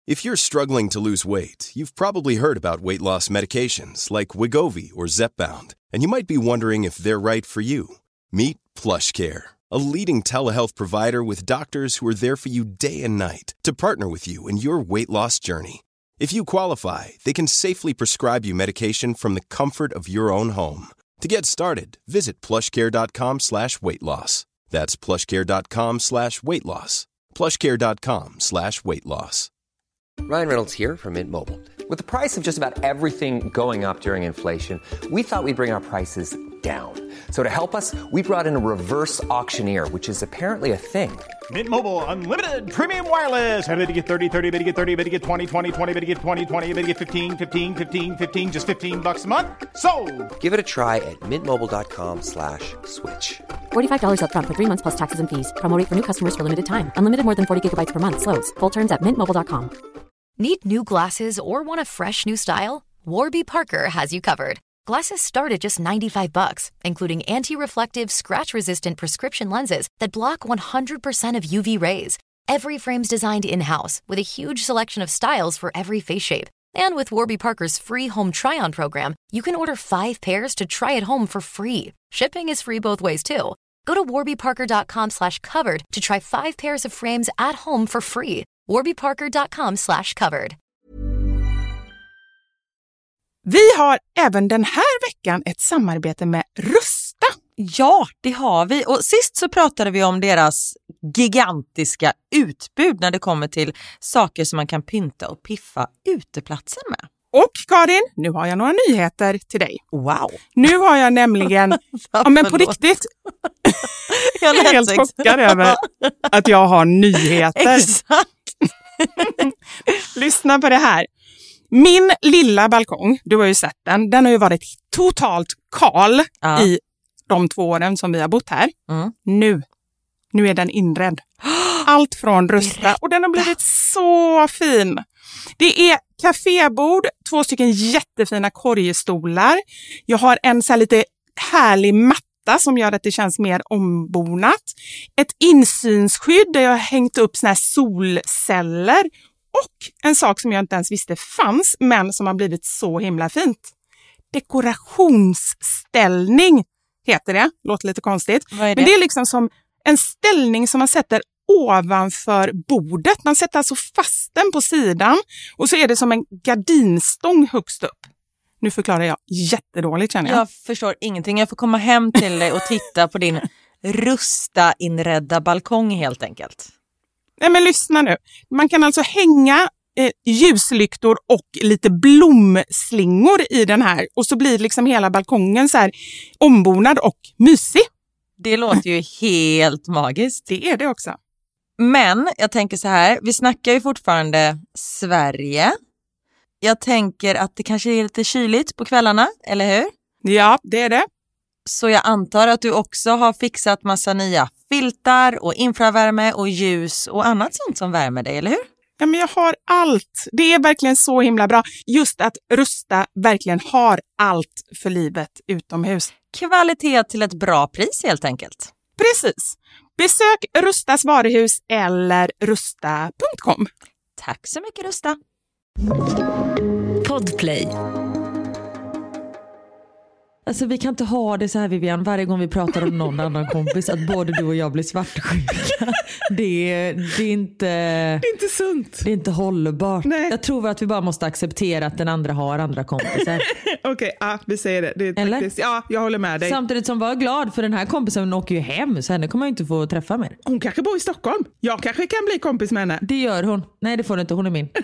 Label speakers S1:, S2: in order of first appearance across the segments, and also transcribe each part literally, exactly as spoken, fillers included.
S1: If you're struggling to lose weight, you've probably heard about weight loss medications like Wegovy or Zepbound, and you might be wondering if they're right for you. Meet PlushCare, a leading telehealth provider with doctors who are there for you day and night to partner with you in your weight loss journey. If you qualify, they can safely prescribe you medication from the comfort of your own home. To get started, visit plushcare.com slash weight loss. That's plushcare.com slash weight loss. plushcare.com slash weight loss.
S2: Ryan Reynolds here from Mint Mobile. With the price of just about everything going up during inflation, we thought we'd bring our prices down. So to help us, we brought in a reverse auctioneer, which is apparently a thing.
S3: Mint Mobile Unlimited Premium Wireless. How to get thirty, thirty, how to get thirty, how to get twenty, twenty, twenty, how to get twenty, twenty, how to get fifteen, fifteen, fifteen, fifteen, just fifteen bucks a month? Sold!
S2: Give it a try at mintmobile.com slash switch.
S4: forty-five dollars up front for three months plus taxes and fees. Promo rate for new customers for limited time. Unlimited more than forty gigabytes per month. Slows full terms at mint mobile dot com.
S5: Need new glasses or want a fresh new style? Warby Parker has you covered. Glasses start at just ninety-five bucks, including anti-reflective, scratch-resistant prescription lenses that block one hundred percent of U V rays. Every frame's designed in-house with a huge selection of styles for every face shape. And with Warby Parker's free home try-on program, you can order five pairs to try at home for free. Shipping is free both ways, too. Go to warbyparker.com slash covered to try five pairs of frames at home for free. warbyparker.com slash covered.
S6: Vi har även den här veckan ett samarbete med Rusta.
S7: Ja, det har vi. Och sist så pratade vi om deras gigantiska utbud när det kommer till saker som man kan pynta och piffa uteplatser med.
S6: Och Karin, nu har jag några nyheter till dig.
S7: Wow.
S6: Nu har jag nämligen, ja men på riktigt, jag är helt chockad över att jag har nyheter.
S7: Exakt.
S6: Lyssna på det här. Min lilla balkong, du har ju sett den, den har ju varit totalt kal ja. i de två åren som vi har bott här. Mm. Nu, nu är den inredd. Allt från Rusta och den har blivit så fin. Det är kafébord, två stycken jättefina korgstolar. Jag har en så här lite härlig matta som gör att det känns mer ombonat. Ett insynsskydd där jag har hängt upp såna här solceller. Och en sak som jag inte ens visste fanns, men som har blivit så himla fint. Dekorationsställning heter det. Låter lite konstigt.
S7: Vad är det?
S6: Men det är liksom som en ställning som man sätter ovanför bordet. Man sätter alltså fast den på sidan. Och så är det som en gardinstång högst upp. Nu förklarar jag jättedåligt, känner jag.
S7: Jag förstår ingenting. Jag får komma hem till dig och titta på din Rusta inredda balkong helt enkelt.
S6: Nej, men lyssna nu. Man kan alltså hänga eh, ljuslyktor och lite blomslingor i den här. Och så blir liksom hela balkongen så här ombonad och mysig.
S7: Det låter ju helt magiskt.
S6: Det är det också.
S7: Men jag tänker så här, vi snackar ju fortfarande Sverige. Jag tänker att det kanske är lite kyligt på kvällarna, eller hur?
S6: Ja, det är det.
S7: Så jag antar att du också har fixat massa nya filtar och infravärme och ljus och annat sånt som värmer dig, eller hur?
S6: Ja, men jag har allt. Det är verkligen så himla bra. Just att Rusta verkligen har allt för livet utomhus.
S7: Kvalitet till ett bra pris helt enkelt.
S6: Precis. Besök Rustas varuhus eller rusta punkt com.
S7: Tack så mycket, Rusta.
S8: Podplay. Alltså vi kan inte ha det så här, Vivian, varje gång vi pratar om någon annan kompis att både du och jag blir svartsjuka. Det är, det är inte
S6: Det är inte sunt.
S8: Det är inte hållbart.
S6: Nej.
S8: Jag tror att vi bara måste acceptera att den andra har andra kompisar.
S6: Okej, okay, ja, vi säger det. det är
S8: Eller?
S6: Faktiskt, ja, jag håller med dig.
S8: Samtidigt som var glad för den här kompisen åker ju hem, så henne kommer jag inte få träffa mer.
S6: Hon kanske bor i Stockholm. Jag kanske kan bli kompis med henne.
S8: Det gör hon. Nej, det får du inte. Hon är min.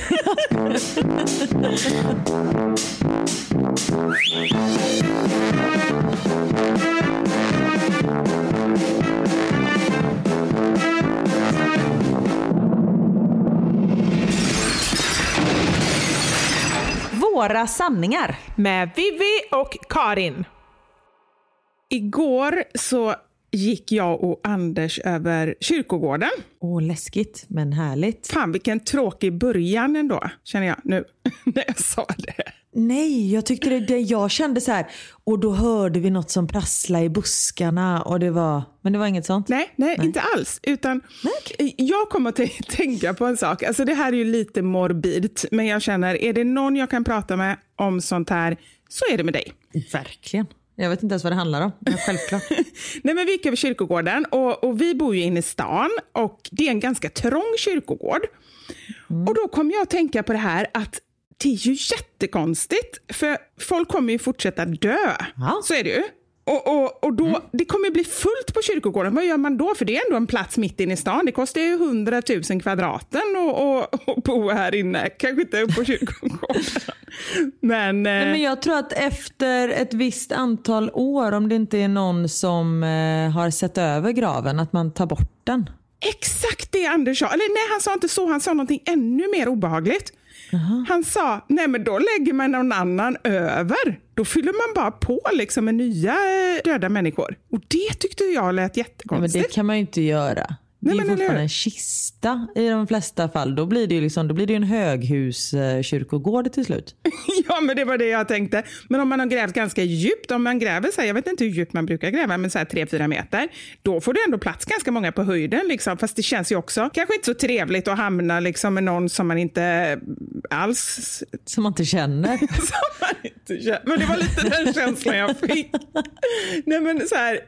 S7: Våra sanningar
S6: med Vivi och Karin. Igår så gick jag och Anders över kyrkogården.
S8: Åh, läskigt men härligt.
S6: Fan, vilken tråkig början ändå, känner jag nu när jag sa det.
S8: Nej, jag tyckte det, det jag kände så här, och då hörde vi något som prasslade i buskarna och det var, men det var inget sånt.
S6: Nej, nej, nej. Inte alls, utan nej. Jag kommer att t- tänka på en sak. Alltså det här är ju lite morbid, men jag känner, är det någon jag kan prata med om sånt här, så är det med dig.
S8: Verkligen. Jag vet inte ens vad det handlar om, men självklart.
S6: Nej, men vi gick över kyrkogården och, och vi bor ju inne i stan och det är en ganska trång kyrkogård. Mm. Och då kom jag att tänka på det här att det är ju jättekonstigt, för folk kommer ju fortsätta dö. Ja. Så är det ju. Och, och, och då, mm. det kommer bli fullt på kyrkogården. Vad gör man då? För det är ändå en plats mitt inne i stan. Det kostar ju hundratusen kvadraten och, och, och bo här inne. Kanske inte upp på kyrkogården. men,
S8: Nej, men jag tror att efter ett visst antal år, om det inte är någon som eh, har sett över graven, att man tar bort den.
S6: Exakt det Anders sa. Eller nej, han sa inte så. Han sa någonting ännu mer obehagligt. Uh-huh. Han sa, nej men då lägger man någon annan över. Då fyller man bara på liksom med nya döda människor. Och det tyckte jag lät jättekonstigt.
S8: Ja, men det kan man ju inte göra. Det nej, är men fortfarande en kista i de flesta fall. Då blir det ju liksom, då blir det en höghuskyrkogård till slut.
S6: Ja, men det var det jag tänkte. Men om man har grävt ganska djupt, om man gräver så här, jag vet inte hur djupt man brukar gräva, men så här tre fyra meter, då får det ändå plats ganska många på höjden liksom. Fast det känns ju också kanske inte så trevligt att hamna liksom med någon som man inte alls...
S8: Som man inte känner.
S6: som man inte känner. Men det var lite den känslan jag fick. Nej, men så här...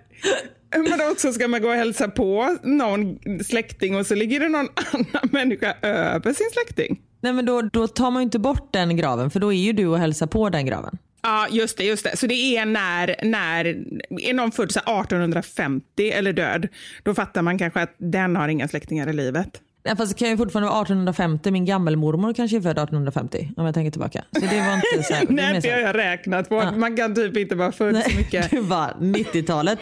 S6: Men också ska man gå och hälsa på någon släkting och så ligger det någon annan människa över sin släkting.
S8: Nej, men då, då tar man ju inte bort den graven, för då är ju du och hälsar på den graven.
S6: Ja, just det, just det. Så det är när, när är någon född så arton femtio eller död, då fattar man kanske att den har inga släktingar i livet.
S8: Ja, fast det kan ju fortfarande vara arton femtio. Min gammelmormor kanske är född arton femtio, om jag tänker tillbaka. Så det var inte så här, det
S6: nej, det har jag räknat på. Ja. Man kan typ inte vara född nej, så mycket.
S8: Det var nittiotalet.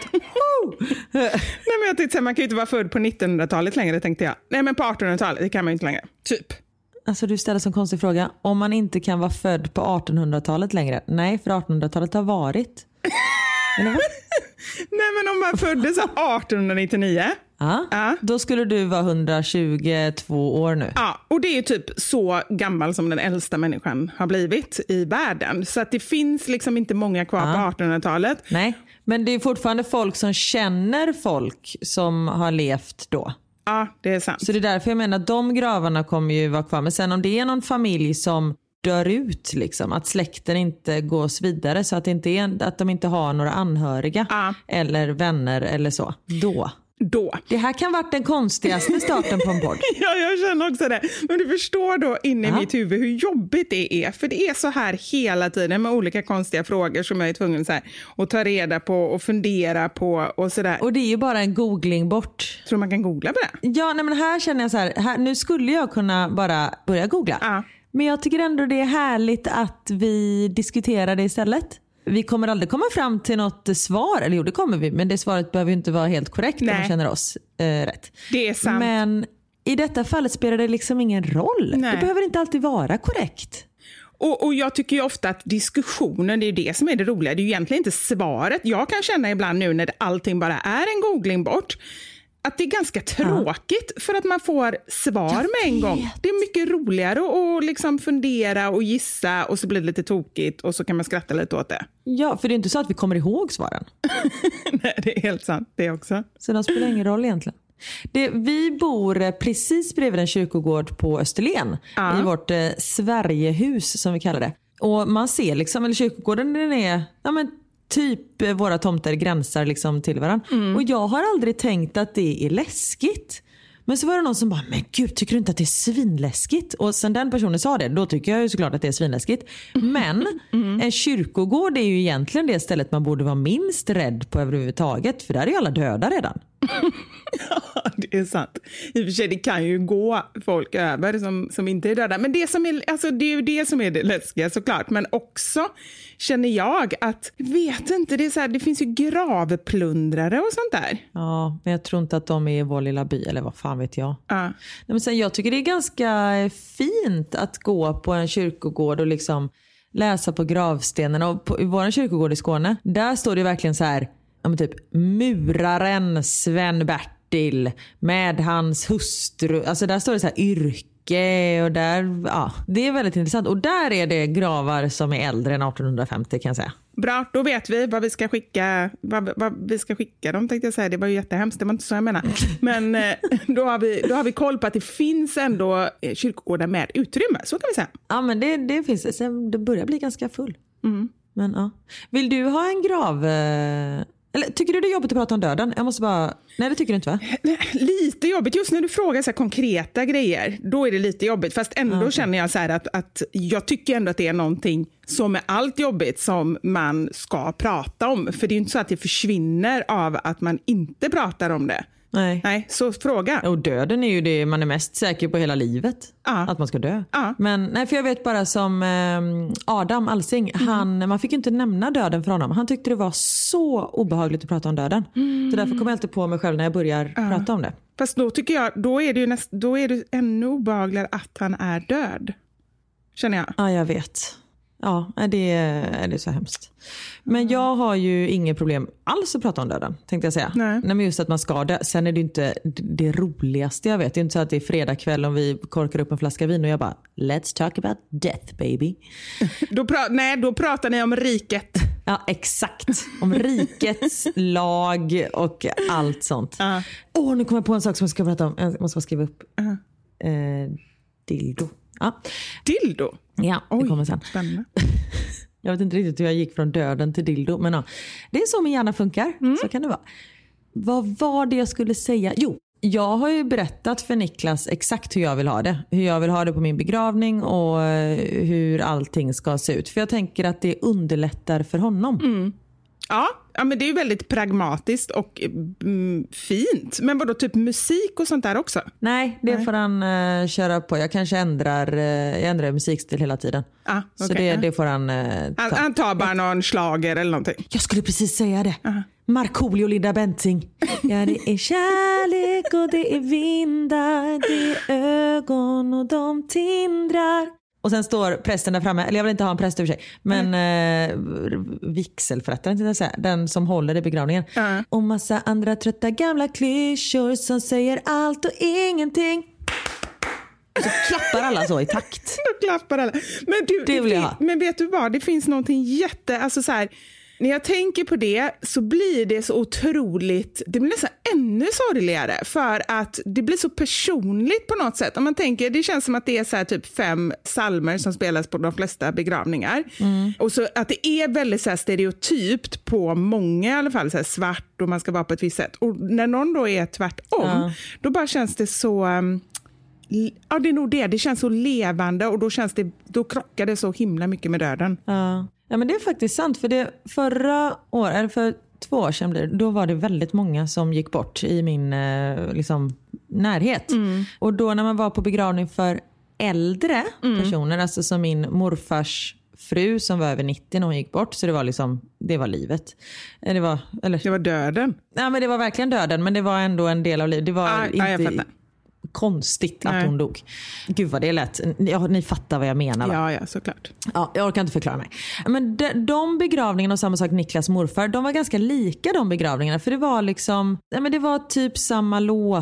S6: Nej, men jag tänkte, man kan ju inte vara född på nittonhundratalet längre, tänkte jag. Nej, men på artonhundratalet, det kan man ju inte längre. Typ.
S8: Alltså du ställer som konstig fråga. Om man inte kan vara född på artonhundratalet längre. Nej, för artonhundratalet har varit. Eller vad?
S6: Nej, men om man föddes arton nittionio.
S8: Ja, ja, då skulle du vara hundratjugotvå år nu.
S6: Ja, och det är typ så gammal som den äldsta människan har blivit i världen. Så att det finns liksom inte många kvar ja. på artonhundratalet.
S8: Nej, men det är fortfarande folk som känner folk som har levt då.
S6: Ja, det är sant.
S8: Så det är därför jag menar att de gravarna kommer ju vara kvar. Men sen om det är någon familj som dör ut, liksom, att släkten inte gås vidare, så att, det inte är, att de inte har några anhöriga ja. eller vänner eller så, då...
S6: Då.
S8: Det här kan vara den konstigaste starten på en podd.
S6: Ja, jag känner också det. Men du förstår då inne i Aha. mitt huvud hur jobbigt det är. För det är så här hela tiden med olika konstiga frågor som jag är tvungen så här att ta reda på och fundera på och sådär.
S8: Och det är ju bara en googling bort.
S6: Tror man kan googla på det?
S8: Ja, nej, men här känner jag så här, här, nu skulle jag kunna bara börja googla.
S6: Ja.
S8: Men jag tycker ändå det är härligt att vi diskuterar det istället. Vi kommer aldrig komma fram till något svar, eller jo det kommer vi, men det svaret behöver ju inte vara helt korrekt om man känner oss eh, rätt.
S6: Det är sant.
S8: Men i detta fallet spelar det liksom ingen roll. Nej. Det behöver inte alltid vara korrekt.
S6: Och, och jag tycker ju ofta att diskussionen, det är det som är det roliga. Det är ju egentligen inte svaret. Jag kan känna ibland nu när allting bara är en googling bort, att det är ganska tråkigt ja. för att man får svar jag med en vet. gång. Det är mycket roligare att liksom fundera och gissa och så blir det lite tokigt och så kan man skratta lite åt det.
S8: Ja, för det är inte så att vi kommer ihåg svaren.
S6: Nej, det är helt sant det också.
S8: Så det spelar ingen roll egentligen. Det, vi bor precis bredvid en kyrkogård på Österlen ja. i vårt eh, Sverigehus som vi kallar det. Och man ser liksom, eller kyrkogården den är, ja men typ våra tomter gränsar liksom till varandra. Mm. Och jag har aldrig tänkt att det är läskigt. Men så var det någon som bara, men gud, tycker du inte att det är svinläskigt? Och sen den personen sa det, då tycker jag ju såklart att det är svinläskigt. Men mm. en kyrkogård är ju egentligen det stället man borde vara minst rädd på överhuvudtaget. För där är ju alla döda redan.
S6: Ja, det är sant. I och för sig, det kan ju gå folk över som, som inte är döda. Men det, som är, alltså, det är ju det som är det läskiga såklart. Men också känner jag att, vet inte, det, är så här, det finns ju gravplundrare och sånt där.
S8: Ja, men jag tror inte att de är i vår lilla by, eller vad fan vet jag.
S6: Ja.
S8: Nej, men sen, jag tycker det är ganska fint att gå på en kyrkogård och liksom läsa på gravstenarna. Och på, i vår kyrkogård i Skåne, där står det verkligen så här, ja, men typ muraren Sven Bertil med hans hustru. Alltså där står det så här yrke Bräcke och där, ja, det är väldigt intressant. Och där är det gravar som är äldre än arton femtio kan jag säga.
S6: Bra, då vet vi vad vi ska skicka, vad, vad vi ska skicka dem tänkte jag säga. Det var ju jättehemskt, det var inte så jag menar. Men då har, vi, då har vi koll på att det finns ändå kyrkogårdar med utrymme, så kan vi säga.
S8: Ja, men det, det finns, det börjar bli ganska full.
S6: Mm.
S8: Men ja. Vill du ha en grav... Eller tycker du det är jobbigt att prata om döden? Jag måste bara... Nej, det tycker du inte, va?
S6: Lite jobbigt. Just när du frågar så här konkreta grejer, då är det lite jobbigt. Fast ändå okay. känner jag så här att, att jag tycker ändå att det är någonting som är allt jobbigt som man ska prata om. För det är ju inte så att det försvinner av att man inte pratar om det.
S8: Nej.
S6: Nej, så fråga.
S8: Och döden är ju det man är mest säker på hela livet.
S6: Ja.
S8: Att man ska dö.
S6: Ja.
S8: Men nej, för jag vet bara som eh, Adam Alsing, mm. han, man fick inte nämna döden för honom. Han tyckte det var så obehagligt att prata om döden. Mm. Så därför kommer jag alltid på mig själv när jag börjar ja. prata om det.
S6: Fast då tycker jag, då är det ju näst, då är det ännu obehagligare att han är död. Känner jag.
S8: Ja, jag vet. Ja, det är, det är så hemskt. Men jag har ju inget problem alls att prata om döden, tänkte jag säga.
S6: Nej.
S8: Nej, men just att man ska dö. Sen är det inte det roligaste jag vet. Det är inte så att det är fredag kväll om vi korkar upp en flaska vin och jag bara, let's talk about death, baby.
S6: Då pra- nej, då pratar ni om riket.
S8: Ja, exakt. Om rikets lag och allt sånt. Åh, uh. oh, nu kommer jag på en sak som jag ska prata om. Jag måste bara skriva upp. Uh-huh. Eh, dildo. Ja.
S6: Dildo?
S8: Ja, det
S6: Oj,
S8: kommer sen.
S6: Spännande.
S8: Jag vet inte riktigt hur jag gick från döden till dildo. Men ja, det är så min hjärna funkar. Mm. Så kan det vara. Vad var det jag skulle säga? Jo, jag har ju berättat för Niklas exakt hur jag vill ha det. Hur jag vill ha det på min begravning och hur allting ska se ut. För jag tänker att det underlättar för honom.
S6: Mm. Ja, ja, men det är ju väldigt pragmatiskt och mm, fint. Men vadå, typ musik och sånt där också?
S8: Nej, det Nej. får han uh, köra på. Jag kanske ändrar, uh, jag ändrar musikstil hela tiden.
S6: Ah, okay,
S8: så det,
S6: ja.
S8: det får han uh, ta.
S6: Han, han tar bara någon slager eller någonting.
S8: Jag skulle precis säga det.
S6: Uh-huh.
S8: Markoolio och Linda Bengtzing. Ja, det är kärlek och det är vindar. Det är ögon och de tindrar. Och sen står prästen där framme, eller jag vill inte ha en präst över sig, men mm. eh, vigselförrättaren, den som håller i begravningen.
S6: Mm.
S8: Och massa andra trötta gamla klyschor som säger allt och ingenting. Och så klappar alla så i takt.
S6: Då klappar alla. Men, du,
S8: det vill jag ha.
S6: Men vet du vad, det finns någonting jätte, alltså så här, när jag tänker på det så blir det så otroligt, det blir nästan ännu sorgligare för att det blir så personligt på något sätt. Om man tänker, det känns som att det är så här typ fem psalmer som spelas på de flesta begravningar.
S8: Mm.
S6: Och så att det är väldigt så här stereotypt på många i alla fall, så här svart och man ska vara på ett visst sätt. Och när någon då är tvärtom, ja. då bara känns det så... Um, ja, det är nog det. Det känns så levande och då känns det, då krockar det så himla mycket med döden.
S8: Ja. Ja, men det är faktiskt sant, för det förra året, eller för två år sedan blir det, då var det väldigt många som gick bort i min eh, liksom, närhet.
S6: Mm.
S8: Och då när man var på begravning för äldre
S6: mm.
S8: personer, alltså som min morfars fru som var över nittio när hon gick bort, så det var liksom, det var livet. Det var, eller,
S6: det var döden.
S8: Ja, men det var verkligen döden, men det var ändå en del av livet. Det var
S6: ah,
S8: inte...
S6: Ah, jag fattar.
S8: Konstigt att
S6: Nej.
S8: hon dog. Gud vad det är lätt. Ja, ni fattar vad jag menar, va?
S6: Ja, ja, såklart.
S8: Ja, jag orkar inte förklara mig. Men de, de begravningarna och samma sak Niklas morfar, de var ganska lika de begravningarna. För det var liksom, ja, men det var typ samma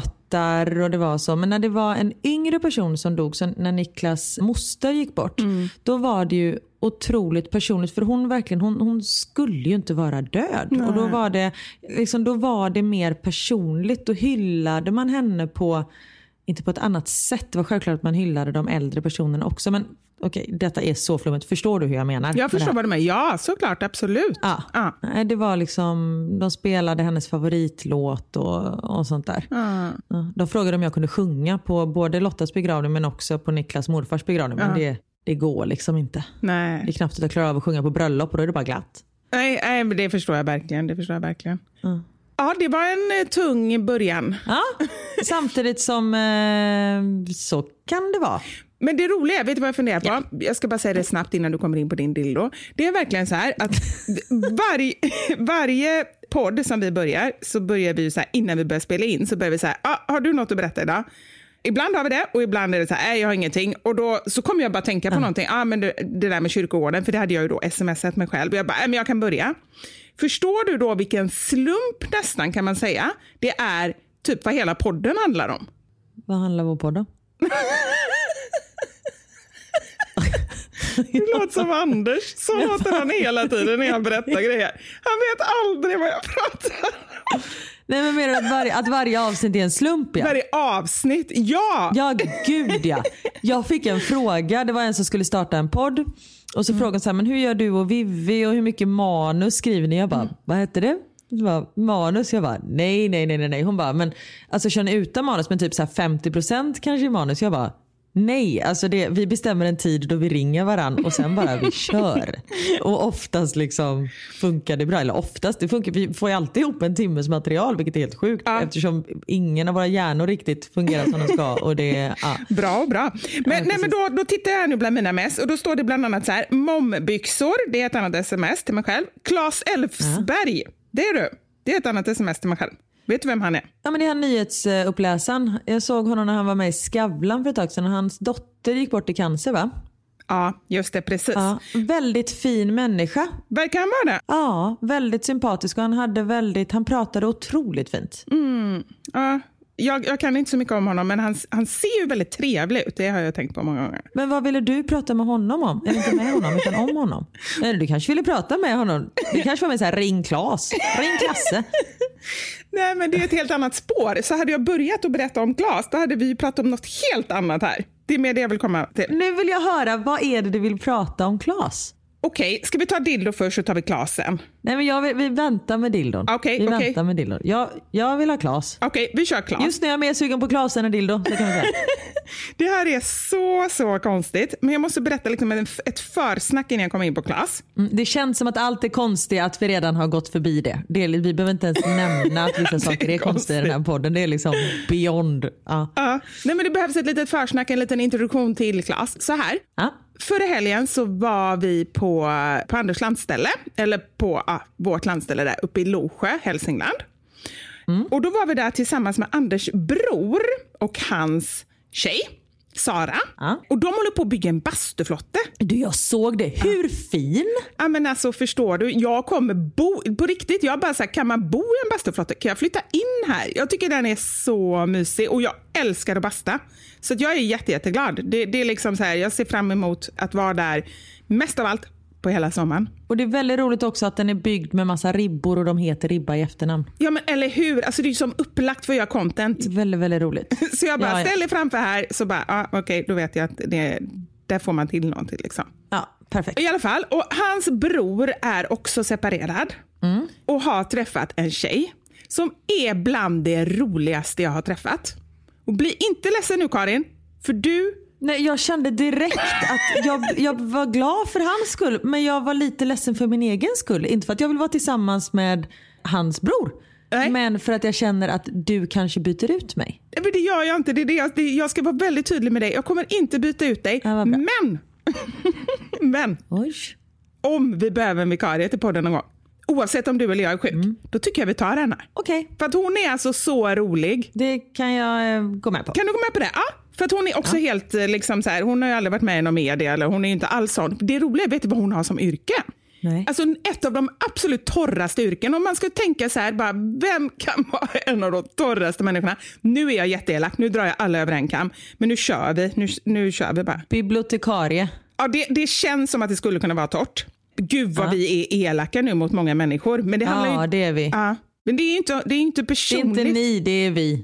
S8: låtar och det var så. Men när det var en yngre person som dog, så när Niklas moster gick bort, mm. då var det ju otroligt personligt, för hon verkligen, hon, hon skulle ju inte vara död. Nej. Och då var det liksom, då var det mer personligt och hyllade man henne på, inte på ett annat sätt. Det var självklart att man hyllade de äldre personerna också, men okej, okay, detta är så flummigt. Förstår du hur jag menar?
S6: Jag förstår vad du menar. Ja, såklart, absolut.
S8: Ja. Ja. Det var liksom, de spelade hennes favoritlåt och, och sånt där.
S6: Ja.
S8: Ja. De frågade om jag kunde sjunga på både Lottas begravning men också på Niklas morfars begravning, men ja. det, det går liksom inte.
S6: Nej.
S8: Det är knappt att jag klarar av att sjunga på bröllop och då är det bara glatt.
S6: Nej, nej, men det förstår jag verkligen. Det förstår jag verkligen.
S8: Ja.
S6: Ja, det var en eh, tung början.
S8: Ja, samtidigt som eh, så kan det vara.
S6: Men det roliga, vet du vad jag funderar på?
S8: Ja.
S6: Jag ska bara säga det snabbt innan du kommer in på din dildo. Det är verkligen så här att varje, varje podd som vi börjar, så börjar vi så här, innan vi börjar spela in, så börjar vi så här, ah, har du något att berätta idag? Ibland har vi det och ibland är det så här, nej jag har ingenting. Och då så kommer jag bara tänka på uh. någonting. Ja, ah, men det, det där med kyrkogården, för det hade jag ju då smsat mig själv. Och jag bara, nej men jag kan börja. Förstår du då vilken slump nästan kan man säga? Det är typ vad hela podden handlar om.
S8: Vad handlar vår podd om?
S6: Det låter som Anders. Så låter han hela tiden när jag berättar grejer. Han vet aldrig vad jag pratar om.
S8: Nej, men mer att varje, att varje avsnitt är en slump. Ja.
S6: Varje avsnitt, ja!
S8: Ja, gud ja. Jag fick en fråga, det var en som skulle starta en podd. Och så mm. frågade så här, men hur gör du och Vivi och hur mycket manus skriver ni? Jag bara, mm. vad heter det? Bara, manus? Jag bara, nej, nej, nej, nej. Hon bara, men alltså kör ni utan manus, men typ så här femtio procent kanske i manus? Jag bara, nej, alltså det, vi bestämmer en tid då vi ringer varann och sen bara vi kör. Och oftast liksom funkar det bra. Eller oftast, det funkar, vi får ju alltid ihop en timmes material, vilket är helt sjukt. Ja. Eftersom ingen av våra hjärnor riktigt fungerar som de ska. Och det, ja.
S6: Bra, bra. Men, ja, nej, men då, då tittar jag nu bland mina mess och då står det bland annat så här, mombyxor, det är ett annat sms till mig själv. Claes Elfsberg, ja. Det är du. Det är ett annat sms till mig själv. Vet du vem han är?
S8: Ja, men det är han nyhetsuppläsaren. Jag såg honom när han var med i Skavlan för ett tag sedan. Hans dotter gick bort i cancer, va?
S6: Ja, just det, precis.
S8: Ja, väldigt fin människa.
S6: Verkar han vara det?
S8: Ja, väldigt sympatisk och han hade väldigt, han pratade otroligt fint.
S6: Mm, ja. Jag, jag kan inte så mycket om honom, men han, han ser ju väldigt trevlig ut. Det har jag tänkt på många gånger.
S8: Men vad ville du prata med honom om? Eller inte med honom, utan om honom? Eller du kanske ville prata med honom. Det kanske var med så här, ring Claes. Ring Klasse.
S6: Nej, men det är ett helt annat spår. Så hade jag börjat att berätta om Claes, då hade vi pratat om något helt annat här. Det är mer det jag vill komma till.
S8: Nu vill jag höra, vad är det du vill prata om Claes?
S6: Okej, ska vi ta dildo först så tar vi Claes sen?
S8: Nej, men jag vill, vi väntar med dildon.
S6: Okej,
S8: vi
S6: okej.
S8: väntar med dildon. Jag, jag vill ha Claes.
S6: Okej, vi kör Claes.
S8: Just nu är jag mer sugen på Claes än en dildo. Det kan man säga.
S6: Det här är så, så konstigt. Men jag måste berätta liksom ett försnack innan jag kommer in på Claes.
S8: Mm, det känns som att allt är konstigt, att vi redan har gått förbi det. det är, vi behöver inte ens nämna att vissa saker är, är konstiga i den här podden. Det är liksom beyond. Ja.
S6: Ja. Nej, men det behövs ett litet försnack, en liten introduktion till Claes. Så här.
S8: Ja.
S6: Förra helgen så var vi på, på Anders landställe, eller på ah, vårt landställe där uppe i Losjö, Hälsingland. Mm. Och då var vi där tillsammans med Anders bror och hans tjej, Sara. Ja. Och de håller på att bygga en bastuflotte.
S8: Du, jag såg det. Hur ja. fin?
S6: Ja, men alltså förstår du, jag kommer bo, på riktigt, jag bara så här, kan man bo i en bastuflotte? Kan jag flytta in här? Jag tycker den är så mysig och jag älskar att basta. Så att jag är jätte, jätteglad. Det, det är liksom så här, jag ser fram emot att vara där mest av allt på hela sommaren.
S8: Och det är väldigt roligt också att den är byggd med massa ribbor och de heter ribba i efternamn.
S6: Ja, men eller hur? Alltså det är ju som upplagt för att göra content.
S8: Väldigt, väldigt roligt.
S6: Så jag bara
S8: ja, ja.
S6: ställer framför här så bara, ja okej, okay, då vet jag att det, där får man till någonting liksom.
S8: Ja, perfekt.
S6: I alla fall, och hans bror är också separerad mm. och har träffat en tjej som är bland det roligaste jag har träffat. Och bli inte ledsen nu, Karin, för du...
S8: Nej, jag kände direkt att jag, jag var glad för hans skull, men jag var lite ledsen för min egen skull. Inte för att jag vill vara tillsammans med hans bror, nej. Men för att jag känner att du kanske byter ut mig.
S6: Men det gör jag inte. Det är det jag, det, jag ska vara väldigt tydlig med dig. Jag kommer inte byta ut dig, ja, men... men...
S8: Oj.
S6: Om vi behöver en vikarie till podden någon gång, oavsett om du eller jag är sjuk, mm. då tycker jag vi tar henne.
S8: Okej. Okay.
S6: För att hon är alltså så rolig.
S8: Det kan jag eh, gå med på.
S6: Kan du gå med på det? Ja, för att hon är också ja. helt liksom så här, hon har ju aldrig varit med i någon media, eller hon är ju inte alls sån. Det roliga, vet du vad hon har som yrke?
S8: Nej.
S6: Alltså ett av de absolut torraste yrken. Om man ska tänka så här, bara, vem kan vara en av de torraste människorna? Nu är jag jätteelak, nu drar jag alla över en kam. Men nu kör vi, nu, nu kör vi bara.
S8: Bibliotekarie.
S6: Ja, det, det känns som att det skulle kunna vara torrt. Gud vad ja. vi är elaka nu mot många människor. Men det handlar
S8: ja,
S6: ju...
S8: det är vi.
S6: Ja, men det är ju inte, det är inte personligt.
S8: Det är inte ni, det är vi.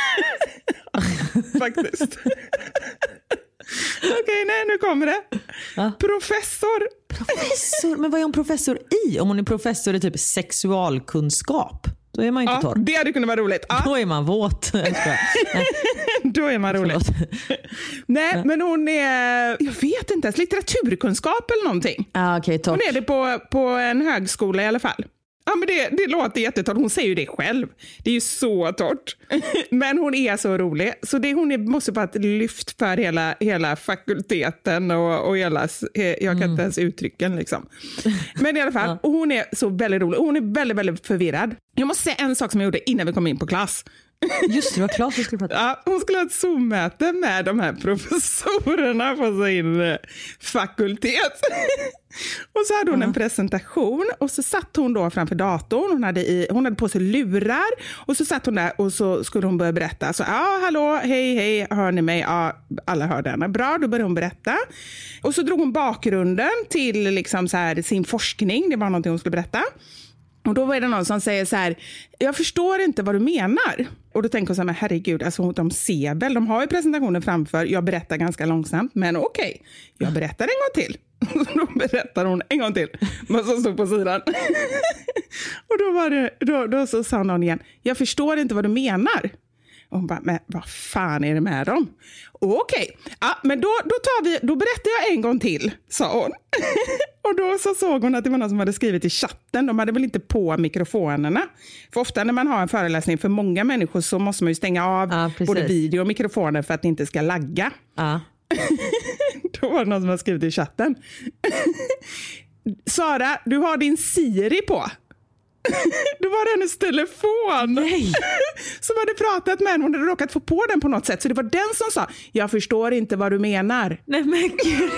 S6: Faktiskt. Okej, okay, nej, nu kommer det. Ja. Professor.
S8: Professor? Men vad är hon professor i? Om hon är professor i typ sexualkunskap, då är man inte
S6: ja,
S8: torr.
S6: Det hade kunnat vara roligt. Ja.
S8: Då är man våt.
S6: Då är man rolig. Nej, ja. men hon är, jag vet inte ens, litteraturkunskap eller någonting.
S8: Ah, okay,
S6: hon är det på, på en högskola i alla fall. Ja, men det, det låter jättetort. Hon säger ju det själv. Det är ju så torrt. Men hon är så rolig. Så det, hon är, måste vara ett lyft för hela, hela fakulteten och, och hela, jag kan mm. inte ens uttrycka liksom. Men i alla fall, och hon är så väldigt rolig. Och hon är väldigt, väldigt förvirrad. Jag måste säga en sak som jag gjorde innan vi kom in på klass.
S8: Just det, var Claes vi skulle prata.
S6: Ja, hon skulle ha ett Zoom-möte med de här professorerna på sin fakultet. Och så hade hon en presentation och så satt hon då framför datorn. Hon hade, i, hon hade på sig lurar och så satt hon där och så skulle hon börja berätta. Så ja, hallå, hej, hej, hör ni mig? Ja, alla hörde henne. Bra, då började hon berätta. Och så drog hon bakgrunden till liksom så här, sin forskning. Det var någonting hon skulle berätta. Och då var det någon som säger så här, jag förstår inte vad du menar. Och då tänker jag så här, men herregud, alltså de ser väl, de har ju presentationen framför, jag berättar ganska långsamt, men okej, okay, jag berättar en gång till. Och då berättar hon en gång till vad som stod på sidan. Och då, var det, då, då så sa någon igen, jag förstår inte vad du menar. Och hon bara, men vad fan är det med dem? Okej, okay. Ja, men då, då, tar vi, då berättar jag en gång till, sa hon. Och då så såg hon att det var någon som hade skrivit i chatten. De hade väl inte på mikrofonerna. För ofta när man har en föreläsning för många människor så måste man ju stänga av ja, både video och mikrofoner för att det inte ska lagga. Ja. Då var det någon som hade skrivit i chatten. Sara, du har din Siri på. Det var hennes telefon.
S8: Nej.
S6: Som hade pratat med henne. Hon hade råkat få på den på något sätt. Så det var den som sa, jag förstår inte vad du menar.
S8: Nej men gud.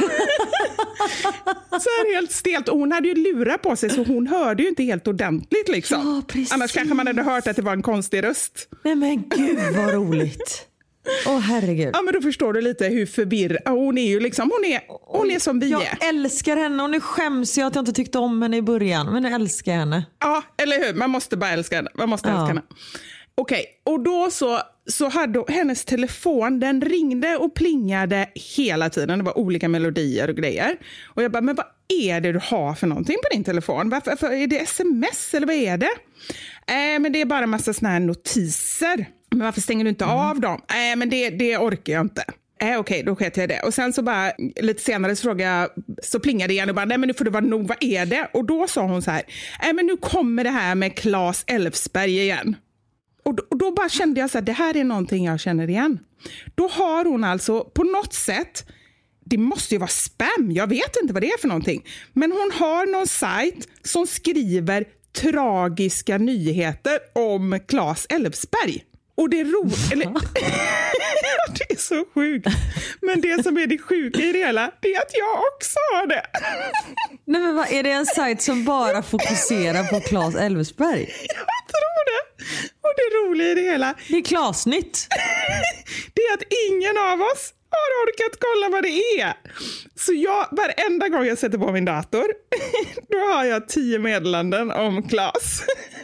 S6: Så här helt stelt. Och hon hade ju lurat på sig så hon hörde ju inte helt ordentligt liksom.
S8: Ja, precis.
S6: Annars kanske man hade hört att det var en konstig röst.
S8: Nej men gud vad roligt. Åh oh, herregud.
S6: Ja men då förstår du lite hur förvirrad hon är ju liksom. Hon är, hon är som vi
S8: jag
S6: är.
S8: Jag älskar henne och nu skäms jag att jag inte tyckte om henne i början. Men jag älskar henne.
S6: Ja, eller hur? Man måste bara älska henne. Man måste ja. älska henne. Okej, okay. Och då så, så hade hennes telefon, den ringde och plingade hela tiden. Det var olika melodier och grejer. Och jag bara, men vad är det du har för någonting på din telefon? Varför, varför, är det sms eller vad är det? Äh, men det är bara en massa såna här notiser. Men varför stänger du inte mm. av dem? Nej, äh, men det, det orkar jag inte. Äh, Okej, okay, då sket jag det. Och sen så bara, lite senare så frågade jag, så plingade det igen och bara, nej men nu får det vara nog, vad är det? Och då sa hon så här, nej men nu kommer det här med Claes Elfsberg igen. Och då, och då bara kände jag så här, det här är någonting jag känner igen. Då har hon alltså på något sätt, det måste ju vara spam, jag vet inte vad det är för någonting. Men hon har någon sajt som skriver tragiska nyheter om Claes Elfsberg. Och det är roligt, eller det är så sjukt. Men det som är det sjuka i det hela, det är att jag också har det.
S8: Nej men vad, är det en sajt som bara fokuserar på Claes Elfsberg?
S6: Jag tror det. Och det roliga i det hela,
S8: det är Claesnytt.
S6: Det är att ingen av oss har orkat kolla vad det är. Så jag, varenda gång jag sätter på min dator, då har jag tio meddelanden om Claes.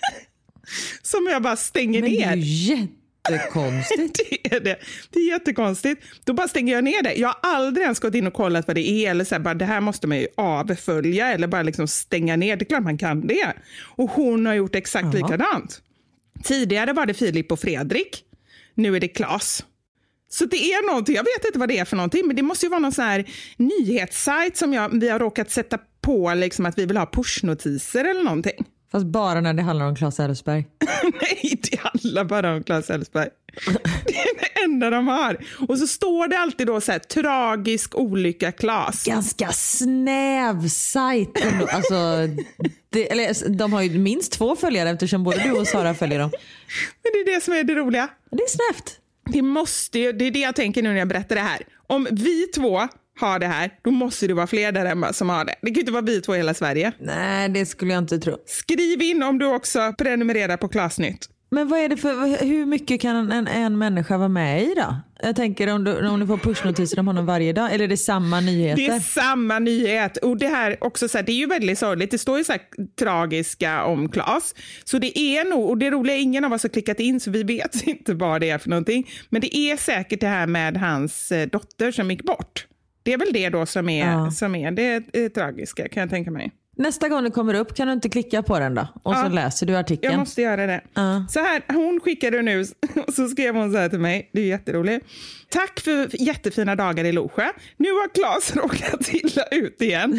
S6: Som jag bara stänger
S8: men
S6: ner.
S8: Men det är jättekonstigt.
S6: det är det. Det är jättekonstigt. Då bara stänger jag ner det. Jag har aldrig ens gått in och kollat vad det är. Eller så här, bara, det här måste man ju avfölja. Eller bara liksom stänga ner. Det är klart man kan det. Och hon har gjort exakt Aha. likadant. Tidigare var det Filip och Fredrik. Nu är det Claes. Så det är någonting, jag vet inte vad det är för någonting, men det måste ju vara någon sån här nyhetssajt som jag, vi har råkat sätta på liksom att vi vill ha pushnotiser eller någonting.
S8: Fast bara när det handlar om Claes Elfsberg.
S6: Nej, det handlar bara om Claes Elfsberg. Det är det enda de har. Och så står det alltid då så här, tragisk olycka Claes.
S8: Ganska snäv sajt ändå. Alltså, det, eller, de har ju minst två följare eftersom både du och Sara följer dem.
S6: Men det är det som är det roliga.
S8: Det är snävt.
S6: Det måste ju, det är det jag tänker nu när jag berättar det här. Om vi två har det här, då måste det vara fler där hemma som har det. Det kan ju inte vara vi två i hela Sverige.
S8: Nej, det skulle jag inte tro.
S6: Skriv in om du också prenumererar på Claesnytt.
S8: Men vad är det för, hur mycket kan en, en människa vara med i då? Jag tänker om du, om du får pushnotiser om honom varje dag, eller är det samma nyheter?
S6: Det är samma nyhet. Och det här också så här, det är ju väldigt sorgligt. Det står ju så här tragiska om Claes. Så det är nog, och det roliga är ingen av oss har klickat in så vi vet inte vad det är för någonting. Men det är säkert det här med hans dotter som gick bort. Det är väl det då som är, ja. som är det är tragiska, kan jag tänka mig.
S8: Nästa gång det kommer upp kan du inte klicka på den då? Och ja, så läser du artikeln.
S6: Jag måste göra det. Ja. Så här, hon skickade nu och så skrev hon så här till mig. Det är jätteroligt. Tack för jättefina dagar i Losjö. Nu har Claes råkat illa ut igen.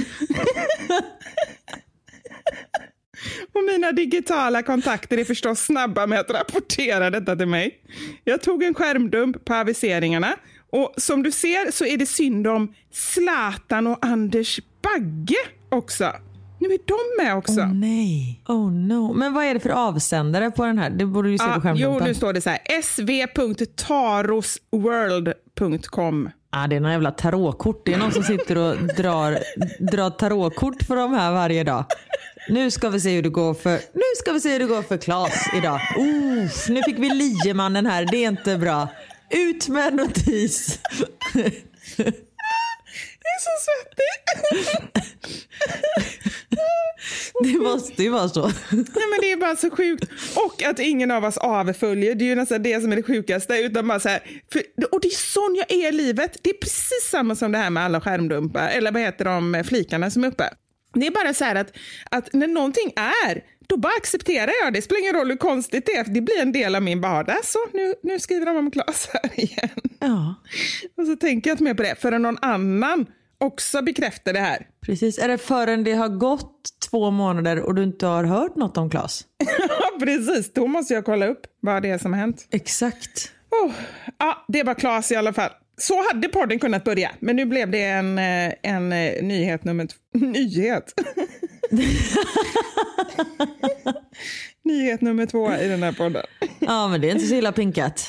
S6: Och mina digitala kontakter är förstås snabba med att rapportera detta till mig. Jag tog en skärmdump på aviseringarna. Och som du ser så är det synd om Zlatan och Anders Bagge också. Nu är de med också.
S8: Oh nej. Oh no. Men vad är det för avsändare på den här? Det borde du se
S6: ah,
S8: på skärmdumpen.
S6: Jo, nu står det så här. s v punkt tarosworld punkt com.
S8: Ah, det är någon jävla tarotkort. Det är någon som sitter och drar, drar tarotkort för de här varje dag. Nu ska vi se hur det går för Nu ska vi se hur det går för Claes idag. Oh, nu fick vi liemannen här. Det är inte bra. Ut med notis.
S6: Det är så svettigt.
S8: Det måste ju vara så.
S6: Nej, men det är bara så sjukt. Och att ingen av oss avföljer. Det är ju nästan det som är det sjukaste. Utan bara så här, för, och det är sån jag är i livet. Det är precis samma som det här med alla skärmdumpar. Eller vad heter de flikarna som är uppe. Det är bara så här att, att när någonting är, då bara accepterar jag det. Det spelar ingen roll hur konstigt det är. Det blir en del av min vardag. Så nu, nu skriver de om Claes här igen.
S8: Ja.
S6: Och så tänker jag inte mer på det. För någon annan också bekräftar det här.
S8: Precis. Är det förrän det har gått två månader och du inte har hört något om Claes?
S6: Ja, precis. Då måste jag kolla upp vad det är som har hänt.
S8: Exakt.
S6: Oh, ja, det var Claes i alla fall. Så hade podden kunnat börja. Men nu blev det en, en nyhet nummer två. Nyhet? Nyhet nummer två i den här podden.
S8: Ja, men det är inte så illa pinkat.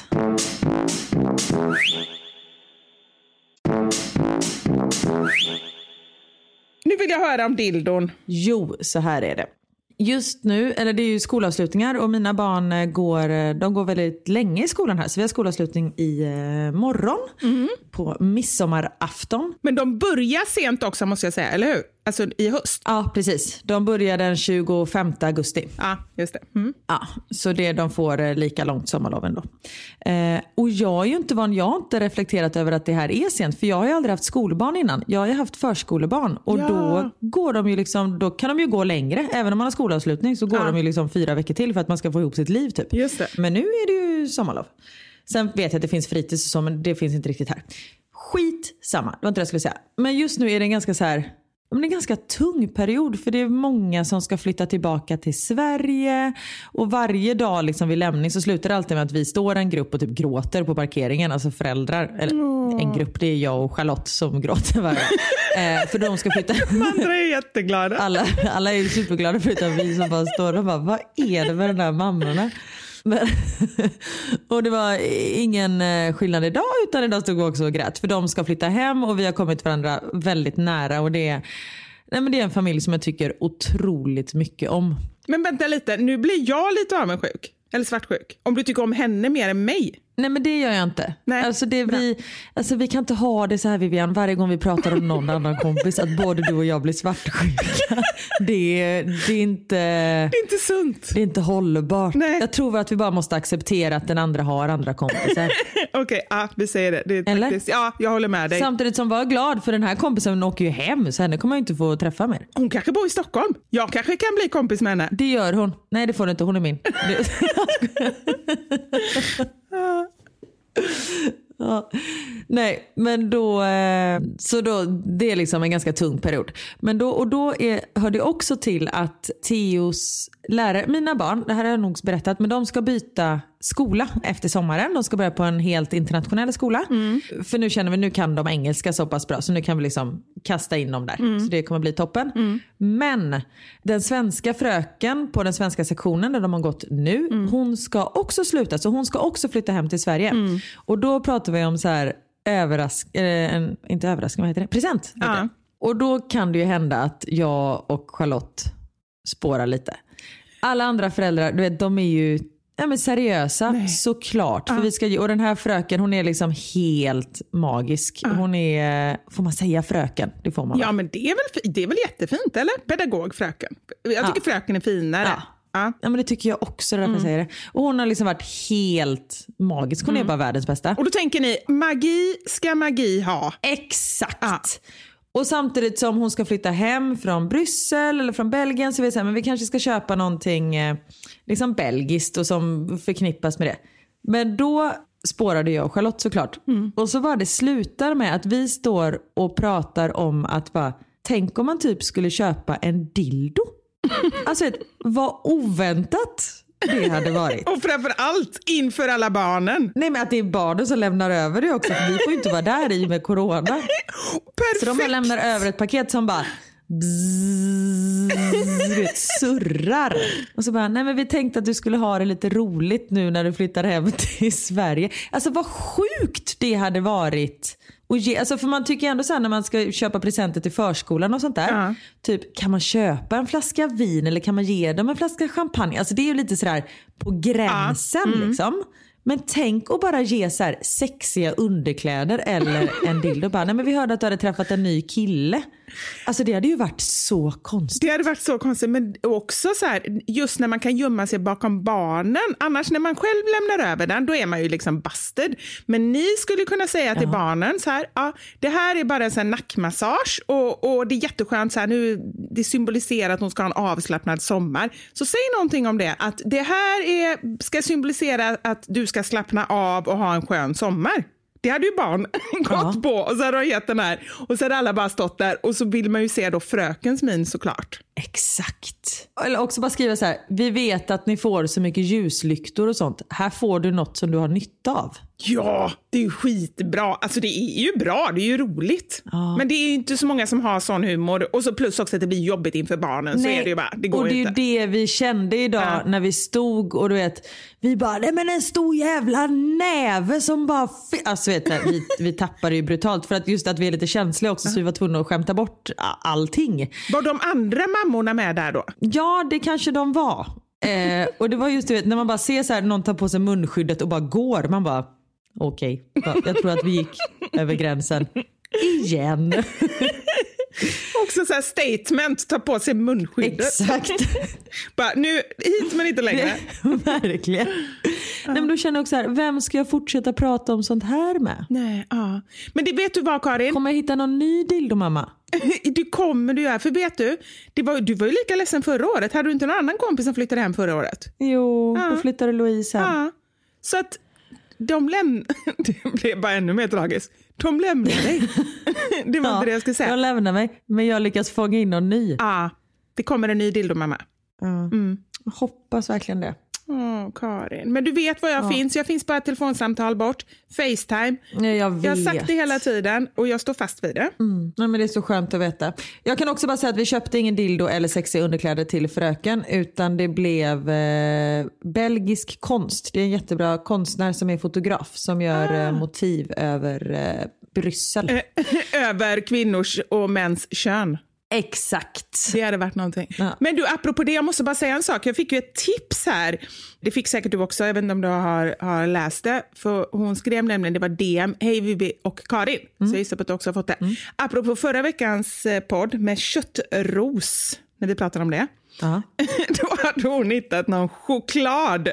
S6: Nu vill jag höra om dildon.
S8: Jo, så här är det. Just nu, eller det är ju skolavslutningar och mina barn går, de går väldigt länge i skolan här. Så vi har skolavslutning i eh, morgon mm. på midsommarafton.
S6: Men de börjar sent också måste jag säga, eller hur? Alltså i höst.
S8: Ja, precis. De börjar den tjugofemte augusti.
S6: Ja, just det. Mm.
S8: Ja, så det de får eh, lika långt sommarlov ändå. Eh, och jag är ju inte van, jag har inte reflekterat över att det här är sent. För jag har ju aldrig haft skolbarn innan. Jag har ju haft förskolebarn. Och
S6: ja.
S8: då går de ju liksom, då kan de ju gå längre. Även om man har skolavslutning så går ja. de ju liksom fyra veckor till för att man ska få ihop sitt liv typ.
S6: Just det.
S8: Men nu är det ju sommarlov. Sen vet jag att det finns fritids och så, men det finns inte riktigt här. Skit samma, det var inte det jag skulle säga. Men just nu är det en ganska så här, men det är en ganska tung period för det är många som ska flytta tillbaka till Sverige och varje dag liksom vid lämning så slutar det alltid med att vi står en grupp och typ gråter på parkeringen, alltså föräldrar, eller oh. en grupp, det är jag och Charlotte som gråter varje eh, för de ska flytta.
S6: Andra är jätteglada.
S8: Alla, alla är superglada förutom vi som bara står och bara, vad är det med den här mammorna? Men, och det var ingen skillnad idag utan idag stod vi också och grät för de ska flytta hem och vi har kommit varandra väldigt nära och det är, nej men det är en familj som jag tycker otroligt mycket om.
S6: Men vänta lite, nu blir jag lite avundsjuk eller svartsjuk om du tycker om henne mer än mig.
S8: Nej men det gör jag inte.
S6: Nej,
S8: alltså, det vi, alltså vi kan inte ha det så här Vivian varje gång vi pratar om någon annan kompis att både du och jag blir svartsjuka. Det är, det är inte
S6: Det är inte sunt.
S8: Det är inte hållbart.
S6: Nej.
S8: Jag tror att vi bara måste acceptera att den andra har andra kompisar.
S6: Okej, okay, ja, vi säger det. det är
S8: Eller?
S6: Faktiskt, ja, jag håller med dig.
S8: Samtidigt som var glad för den här kompisen åker ju hem så henne kommer jag inte få träffa mer.
S6: Hon kanske bor i Stockholm. Jag kanske kan bli kompis med henne.
S8: Det gör hon. Nej det får du inte, hon är min. Ja. Nej, men då så då det är liksom en ganska tung period. Men då och då är, hör det också till att Theos lärare, mina barn, det här har jag nog berättat, men de ska byta skola efter sommaren. De ska börja på en helt internationell skola. Mm. För nu känner vi, nu kan de engelska så pass bra så nu kan vi liksom kasta in dem där. Mm. Så det kommer bli toppen. Mm. Men den svenska fröken på den svenska sektionen där de har gått nu, mm. hon ska också sluta. Så hon ska också flytta hem till Sverige. Mm. Och då pratar vi om så här överrask, eh, en, inte överraskning, vad heter det? Present. Ja. Och då kan det ju hända att jag och Charlotte spårar lite. Alla andra föräldrar, du vet, de är ju ja, men seriösa, nej. Såklart. För ja. vi ska, och den här fröken, hon är liksom helt magisk. Ja. Hon är, får man säga fröken? Det får man.
S6: Ja, men det är väl, det är väl jättefint, eller? Pedagogfröken. Jag tycker ja. fröken är finare.
S8: Ja. Ja. ja, men det tycker jag också, därför mm. säger det. Och hon har liksom varit helt magisk. Hon mm. är bara världens bästa.
S6: Och då tänker ni, magi ska magi ha.
S8: Exakt. Ja. Och samtidigt som hon ska flytta hem från Bryssel eller från Belgien så vill jag säga, men vi kanske ska köpa någonting eh, liksom belgiskt och som förknippas med det. Men då spårade jag och Charlotte såklart. Mm. Och så var det slutar med att vi står och pratar om att bara, tänk om man typ skulle köpa en dildo. Alltså vad oväntat det hade varit.
S6: Och framförallt inför alla barnen.
S8: Nej, men att det är barnen som lämnar över det också. För vi får ju inte vara där i med corona.
S6: Perfekt.
S8: Så de lämnar över ett paket som bara, bzzz, du vet, surrar. Och så bara, nej men vi tänkte att du skulle ha det lite roligt nu när du flyttar hem till Sverige. Alltså vad sjukt det hade varit. Och ge, alltså för man tycker ändå så här när man ska köpa presenter till förskolan och sånt där. Ja. Typ, kan man köpa en flaska vin eller kan man ge dem en flaska champagne? Alltså det är ju lite sådär på gränsen ja. mm. liksom. Men tänk att bara ge så här sexiga underkläder eller en dildo. Bara, nej men vi hörde att du hade träffat en ny kille. Alltså det hade ju varit så konstigt.
S6: Det hade varit så konstigt, men också så här, just när man kan gömma sig bakom barnen. Annars när man själv lämnar över den, då är man ju liksom busted. Men ni skulle kunna säga till ja. barnen så här, ja, det här är bara en sån här nackmassage och, och det är jätteskönt så här, nu det symboliserar att hon ska ha en avslappnad sommar. Så säg någonting om det, att det här är, ska symbolisera att du ska slappna av och ha en skön sommar. Det hade ju barn gått ja. på och så hade de gett den här och så hade alla bara stått där och så vill man ju se då frökens min såklart.
S8: Exakt. Eller också bara skriva så här, vi vet att ni får så mycket ljuslyktor och sånt. Här får du något som du har nytta av.
S6: Ja, det är ju skitbra. Alltså det är ju bra, det är ju roligt. Ja. Men det är ju inte så många som har sån humor. Och så plus också att det blir jobbigt inför barnen. Nej. Så är det ju bara, det går
S8: och det är
S6: inte.
S8: ju det vi kände idag ja. när vi stod och du vet, vi bara, nej men en stor jävla näve som bara, alltså vet du, vi, vi tappade ju brutalt för att just att vi är lite känsliga också ja. så vi var tvungna att skämta bort allting.
S6: Var de andra mammorna med där då?
S8: Ja, det kanske de var. Eh, och det var just du vet, när man bara ser så här, någon tar på sig munskyddet och bara går, man bara okej, okay. Jag tror att vi gick över gränsen igen.
S6: Också så här statement, ta på sig munskyddet.
S8: Exakt.
S6: Bara, nu hit men inte längre.
S8: Verkligen. Ja. Nej, men då känner jag också här, vem ska jag fortsätta prata om sånt här med?
S6: Nej, ja. Men det vet du vad, Karin?
S8: Kommer jag hitta någon ny dildo, mamma?
S6: Du kommer du göra, för vet du, det var, du var ju lika ledsen förra året. Hade du inte någon annan kompis som flyttade hem förra året?
S8: Jo, ja. Då flyttade Louise hem.
S6: Ja. Så att de lämnade, det blev bara ännu mer tragiskt. De lämnade dig. Det var
S8: ja,
S6: inte det jag skulle säga.
S8: Jag lämnar mig, men jag lyckas fånga in någon ny.
S6: Ja, det kommer en ny dildo, mamma.
S8: Ja. Mm. Jag hoppas verkligen det.
S6: Åh, Karin. Men du vet var jag ja. finns. Jag finns bara ett telefonsamtal bort. FaceTime.
S8: Ja, jag vet.
S6: Jag har sagt det hela tiden och jag står fast vid det.
S8: Mm. Ja, men det är så skönt att veta. Jag kan också bara säga att vi köpte ingen dildo eller sexiga underkläder till fröken, utan det blev eh, belgisk konst. Det är en jättebra konstnär som är fotograf som gör ah. eh, motiv över eh, Bryssel.
S6: Över kvinnors och mäns kön.
S8: Exakt.
S6: Det hade varit någonting.
S8: Ja.
S6: Men du, apropå det, jag måste bara säga en sak. Jag fick ju ett tips här. Det fick säkert du också, jag vet inte om du har, har läst det. För hon skrev nämligen, det var D M, hej Vivi och Karin. Mm. Så jag gissar på att du också har fått det. Mm. Apropå förra veckans podd med köttros, när vi pratade om det.
S8: Uh-huh.
S6: Då hade hon hittat någon choklad.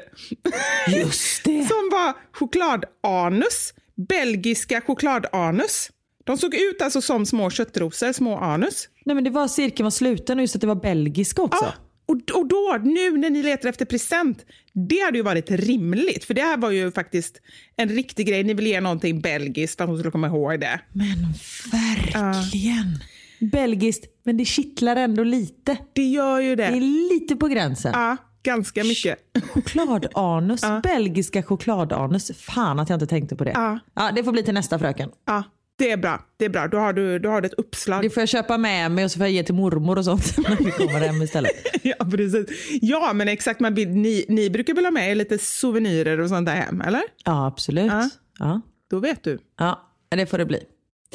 S8: Just det.
S6: Som var chokladanus. Belgiska chokladanus. De såg ut alltså som små köttrosor, små anus.
S8: Nej, men det var cirkeln var sluten och just att det var belgiska också.
S6: Ja, och, och då, nu när ni letar efter present, det hade ju varit rimligt. För det här var ju faktiskt en riktig grej. Ni vill ge någonting belgiskt för att hon skulle komma ihåg det.
S8: Men verkligen. Ja. Belgiskt, men det kittlar ändå lite.
S6: Det gör ju det.
S8: Det är lite på gränsen.
S6: Ja, ganska mycket.
S8: Chokladanus, ja. Belgiska chokladanus. Fan att jag inte tänkte på det.
S6: Ja.
S8: Ja, det får bli till nästa fröken.
S6: Ja. Det är bra, det är bra. Då har du, då har du ett uppslag.
S8: Det får jag köpa med mig och så får jag ge till mormor och sånt när vi kommer hem istället.
S6: Ja, precis. Ja, men exakt. Man, ni, ni brukar väl ha med lite souvenirer och sånt där hem, eller?
S8: Ja, absolut. Ja. Ja.
S6: Då vet du.
S8: Ja, det får det bli.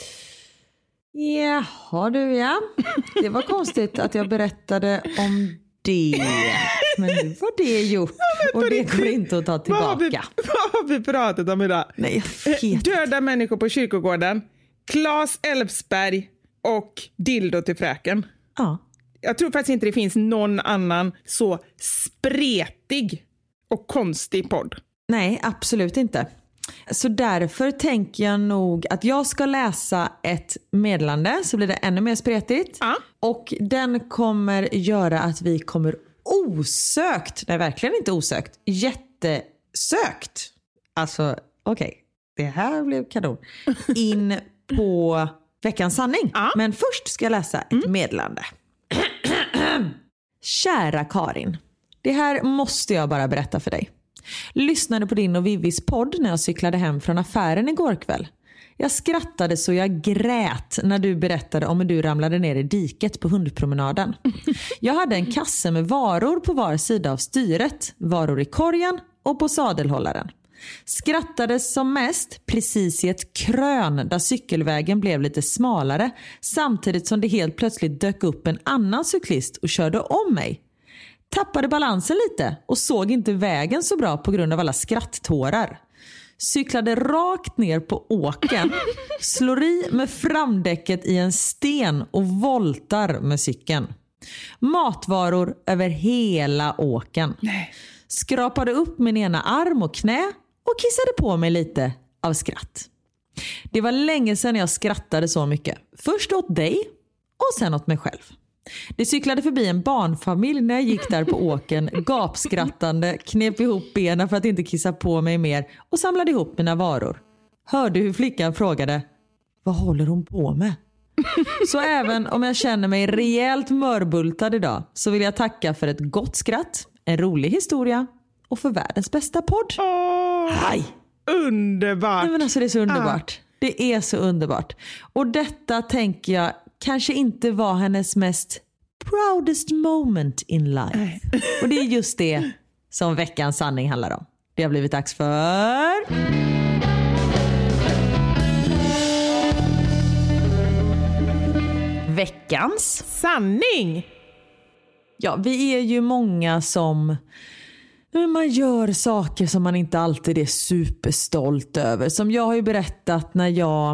S8: Jaha du, ja. Det var konstigt att jag berättade om det. Men nu var det gjort. Ja, och det går inte att ta tillbaka.
S6: Vad har vi, vad har vi pratat om idag?
S8: Nej, jag vet.
S6: Döda människor på kyrkogården. Claes Elfsberg och dildo till fröken.
S8: Ja.
S6: Jag tror faktiskt inte det finns någon annan så spretig och konstig podd.
S8: Nej, absolut inte. Så därför tänker jag nog att jag ska läsa ett meddelande så blir det ännu mer spretigt.
S6: Ja.
S8: Och den kommer göra att vi kommer osökt, nej verkligen inte osökt, jättesökt. Alltså okej, okay, det här blev kanon. In på veckans sanning.
S6: Ja.
S8: Men först ska jag läsa ett mm. meddelande. Kära Karin, det här måste jag bara berätta för dig. Lyssnade på din och Vivis podd när jag cyklade hem från affären igår kväll. Jag skrattade så jag grät när du berättade om hur du ramlade ner i diket på hundpromenaden. Jag hade en kasse med varor på var sida av styret. Varor i korgen och på sadelhållaren. Skrattade som mest precis i ett krön där cykelvägen blev lite smalare, samtidigt som det helt plötsligt dök upp en annan cyklist och körde om mig. Tappade balansen lite och såg inte vägen så bra på grund av alla skratttårar. Cyklade rakt ner på åken, slår i med framdäcket i en sten och voltar med cykeln. Matvaror över hela åken. Skrapade upp min ena arm och knä och kissade på mig lite av skratt. Det var länge sedan jag skrattade så mycket. Först åt dig och sen åt mig själv. Det cyklade förbi en barnfamilj när jag gick där på åken, gapskrattande, knep ihop benen för att inte kissa på mig mer och samlade ihop mina varor. Hörde hur flickan frågade, vad håller hon på med? Så även om jag känner mig rejält mörbultad idag så vill jag tacka för ett gott skratt, en rolig historia och för världens bästa podd.
S6: Åh,
S8: Hej!
S6: Underbart!
S8: Nej, men alltså det är så underbart. Ah. Det är så underbart. Och detta tänker jag kanske inte var hennes mest proudest moment in life. Nej. Och det är just det som veckans sanning handlar om. Det har blivit dags för... veckans
S6: sanning!
S8: Ja, vi är ju många som... man gör saker som man inte alltid är superstolt över. Som jag har ju berättat när jag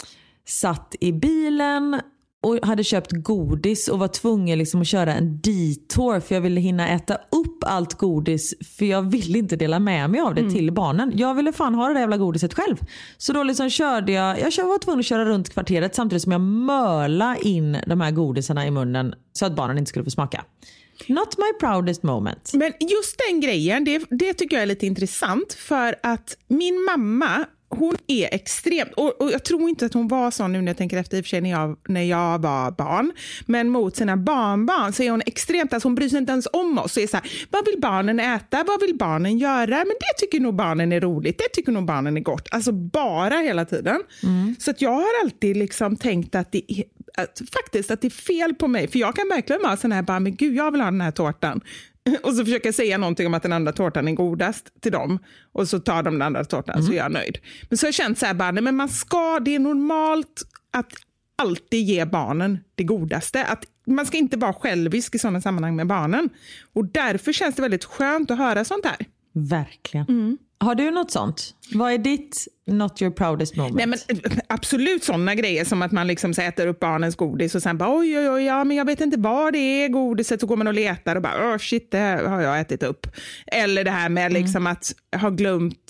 S8: satt i bilen och hade köpt godis och var tvungen liksom att köra en detour för jag ville hinna äta upp allt godis för jag ville inte dela med mig av det mm. till barnen. Jag ville fan ha det där jävla godiset själv. Så då liksom körde jag, jag var tvungen att köra runt kvarteret samtidigt som jag mölade in de här godisarna i munnen så att barnen inte skulle få smaka. Not my proudest moment.
S6: Men just den grejen, det, det tycker jag är lite intressant för att min mamma, hon är extremt, och, och jag tror inte att hon var så nu när jag tänker efter i och för sig när jag, när jag var barn, men mot sina barnbarn så är hon extremt, alltså hon bryr sig inte ens om oss. Så är så här, vad vill barnen äta? Vad vill barnen göra? Men det tycker nog barnen är roligt. Det tycker nog barnen är gott. Alltså bara hela tiden. Mm. Så att jag har alltid liksom tänkt att det är Att, faktiskt att det är fel på mig. För jag kan verkligen vara sån här bara, men gud jag vill ha den här tårtan. Och så försöker jag säga någonting om att den andra tårtan är godast till dem. Och så tar de den andra tårtan mm. så är jag nöjd. Men så har jag känt så här bara, nej, men man ska, det är normalt att alltid ge barnen det godaste. Att man ska inte vara självisk i sådana sammanhang med barnen. Och därför känns det väldigt skönt att höra sånt här.
S8: Verkligen.
S6: Mm.
S8: Har du något sånt? Vad är ditt not your proudest moment?
S6: Nej, men absolut sådana grejer som att man liksom äter upp barnens godis och sen bara oj, oj, oj, ja, men jag vet inte vad det är godiset, så går man och letar och bara oh, shit, det här har jag ätit upp. Eller det här med liksom mm. att ha glömt,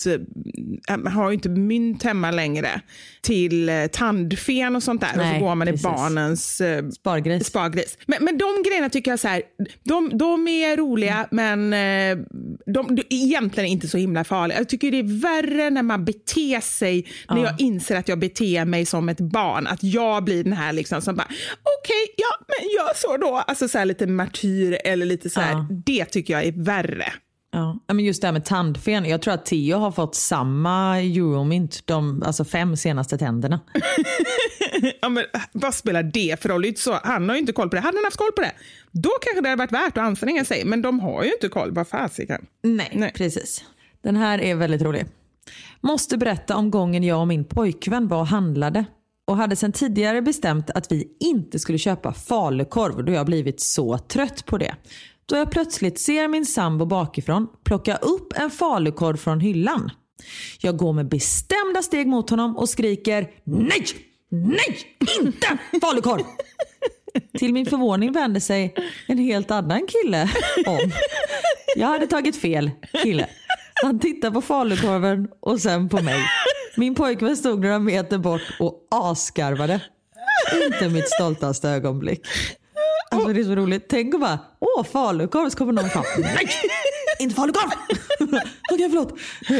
S6: har inte mynt hemma längre till tandfen och sånt där. Nej, och så går man precis. I barnens uh,
S8: spargris.
S6: spargris. Men, men de grejerna tycker jag så här, de, de är roliga mm. men uh, de, de är egentligen inte så himla farliga. Jag tycker det är värre när man beter sig, när ja. jag inser att jag beter mig som ett barn. Att jag blir den här liksom som bara, okej, okay, ja, men gör så då. Alltså så här lite martyr eller lite så här, ja. Det tycker jag är värre.
S8: Ja, men just det här med tandfen. Jag tror att Theo har fått samma Euromint de alltså fem senaste tänderna.
S6: Ja, men vad spelar det för roll? Så, han har ju inte koll på det. Hade han haft koll på det, då kanske det hade varit värt att anstränga sig. Men de har ju inte koll. Vad fasiken.
S8: Nej, Nej, precis. Den här är väldigt rolig. Måste berätta om gången jag och min pojkvän var och handlade. Och hade sedan tidigare bestämt att vi inte skulle köpa falukorv då jag blivit så trött på det. Då jag plötsligt ser min sambo bakifrån plocka upp en falukorv från hyllan. Jag går med bestämda steg mot honom och skriker nej, nej, inte falukorv. Till min förvåning vände sig en helt annan kille om. Jag hade tagit fel kille. Han tittade på falukorven och sen på mig. Min pojkvän stod några meter bort och askarvade. Inte mitt stoltaste ögonblick. Alltså det är så roligt. Tänk och bara, åh falukorv, så kommer någon fram. Nej, inte falukorv. Okej, okay, förlåt.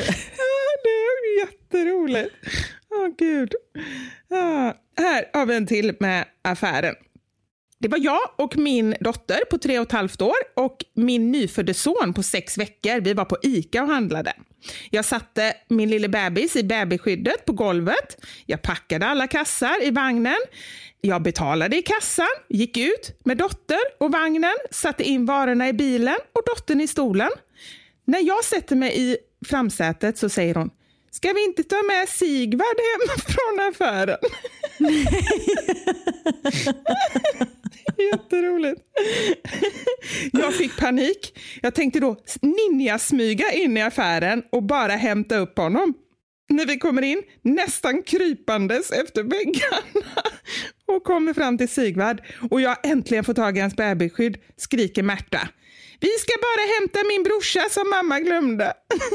S6: Det är jätteroligt. Åh oh, gud. Ah, här har vi en till med affären. Det var jag och min dotter på tre och ett halvt år och min nyfödde son på sex veckor. Vi var på Ica och handlade. Jag satte min lille bebis i bebisskyddet på golvet. Jag packade alla kassar i vagnen. Jag betalade i kassan, gick ut med dotter och vagnen, satte in varorna i bilen och dottern i stolen. När jag sätter mig i framsätet så säger hon: ska vi inte ta med Sigvard hem från affären? Jätteroligt. Jag fick panik. Jag tänkte då ninja-smyga in i affären och bara hämta upp honom. När vi kommer in, nästan krypandes efter väggarna och kommer fram till Sigvard och jag äntligen får tag i hans bebisskydd, skriker Märta: vi ska bara hämta min brorsa som mamma glömde.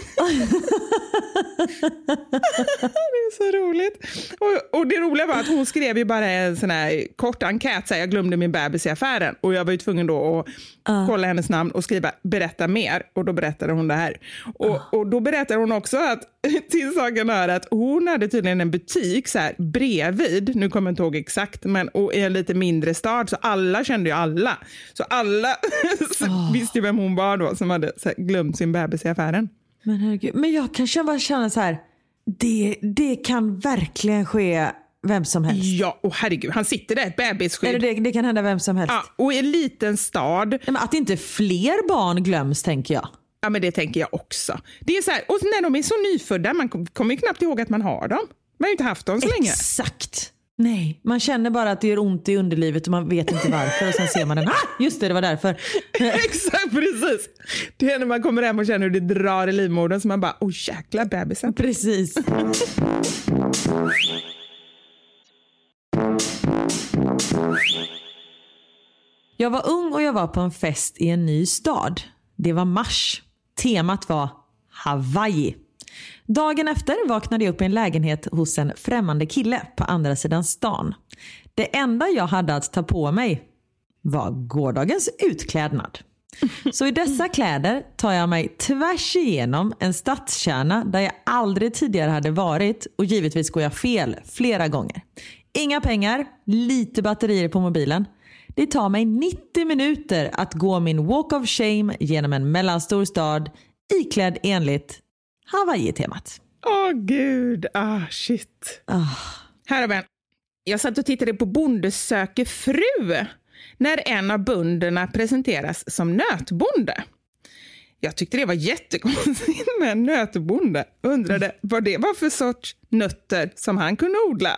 S6: Det är så roligt. Och, och det roliga var att hon skrev ju bara en sån här kort enkät, så här, jag glömde min bebis i affären. Och jag var ju tvungen då att uh. kolla hennes namn och skriva berätta mer. Och då berättade hon det här. Och, uh. och då berättade hon också att till saken hör att hon hade tydligen en butik så här bredvid, nu kommer jag inte ihåg exakt, men och i en lite mindre stad, så alla kände ju alla. Så alla oh. visste ju vem hon var då som hade så här, glömt sin bebis i affären.
S8: Men herregud, men jag kanske bara känner så här, det, det kan verkligen ske vem som helst.
S6: Ja, och herregud, han sitter där, ett bebisskydd.
S8: Eller det, det kan hända vem som helst.
S6: Ja, och i en liten stad.
S8: Men att inte fler barn glöms, tänker jag.
S6: Ja, men det tänker jag också. Det är så här, och när de är så nyfödda, man kommer ju knappt ihåg att man har dem. Man har ju inte haft dem så
S8: Exakt.
S6: länge.
S8: Exakt. Nej, man känner bara att det gör ont i underlivet och man vet inte varför. Och sen ser man den, ah, just det, det var därför.
S6: Exakt, precis. Det är när man kommer hem och känner hur det drar i livmodern så man bara, oh jäkla bebisen.
S8: Precis. Jag var ung och jag var på en fest i en ny stad. Det var mars. Temat var Hawaii. Dagen efter vaknade jag upp i en lägenhet hos en främmande kille på andra sidan stan. Det enda jag hade att ta på mig var gårdagens utklädnad. Så i dessa kläder tar jag mig tvärs igenom en stadskärna där jag aldrig tidigare hade varit, och givetvis går jag fel flera gånger. Inga pengar, lite batterier på mobilen. Det tar mig nittio minuter att gå min walk of shame genom en mellanstor stad iklädd enligt Hawaii-temat.
S6: Åh oh, gud, ah shit.
S8: Oh.
S6: Här har vi en. Jag satt och tittade på Bonde söker fru när en av bönderna presenteras som nötbonde. Jag tyckte det var jättekonstigt med en nötbonde. Undrade vad det var för sorts nötter som han kunde odla.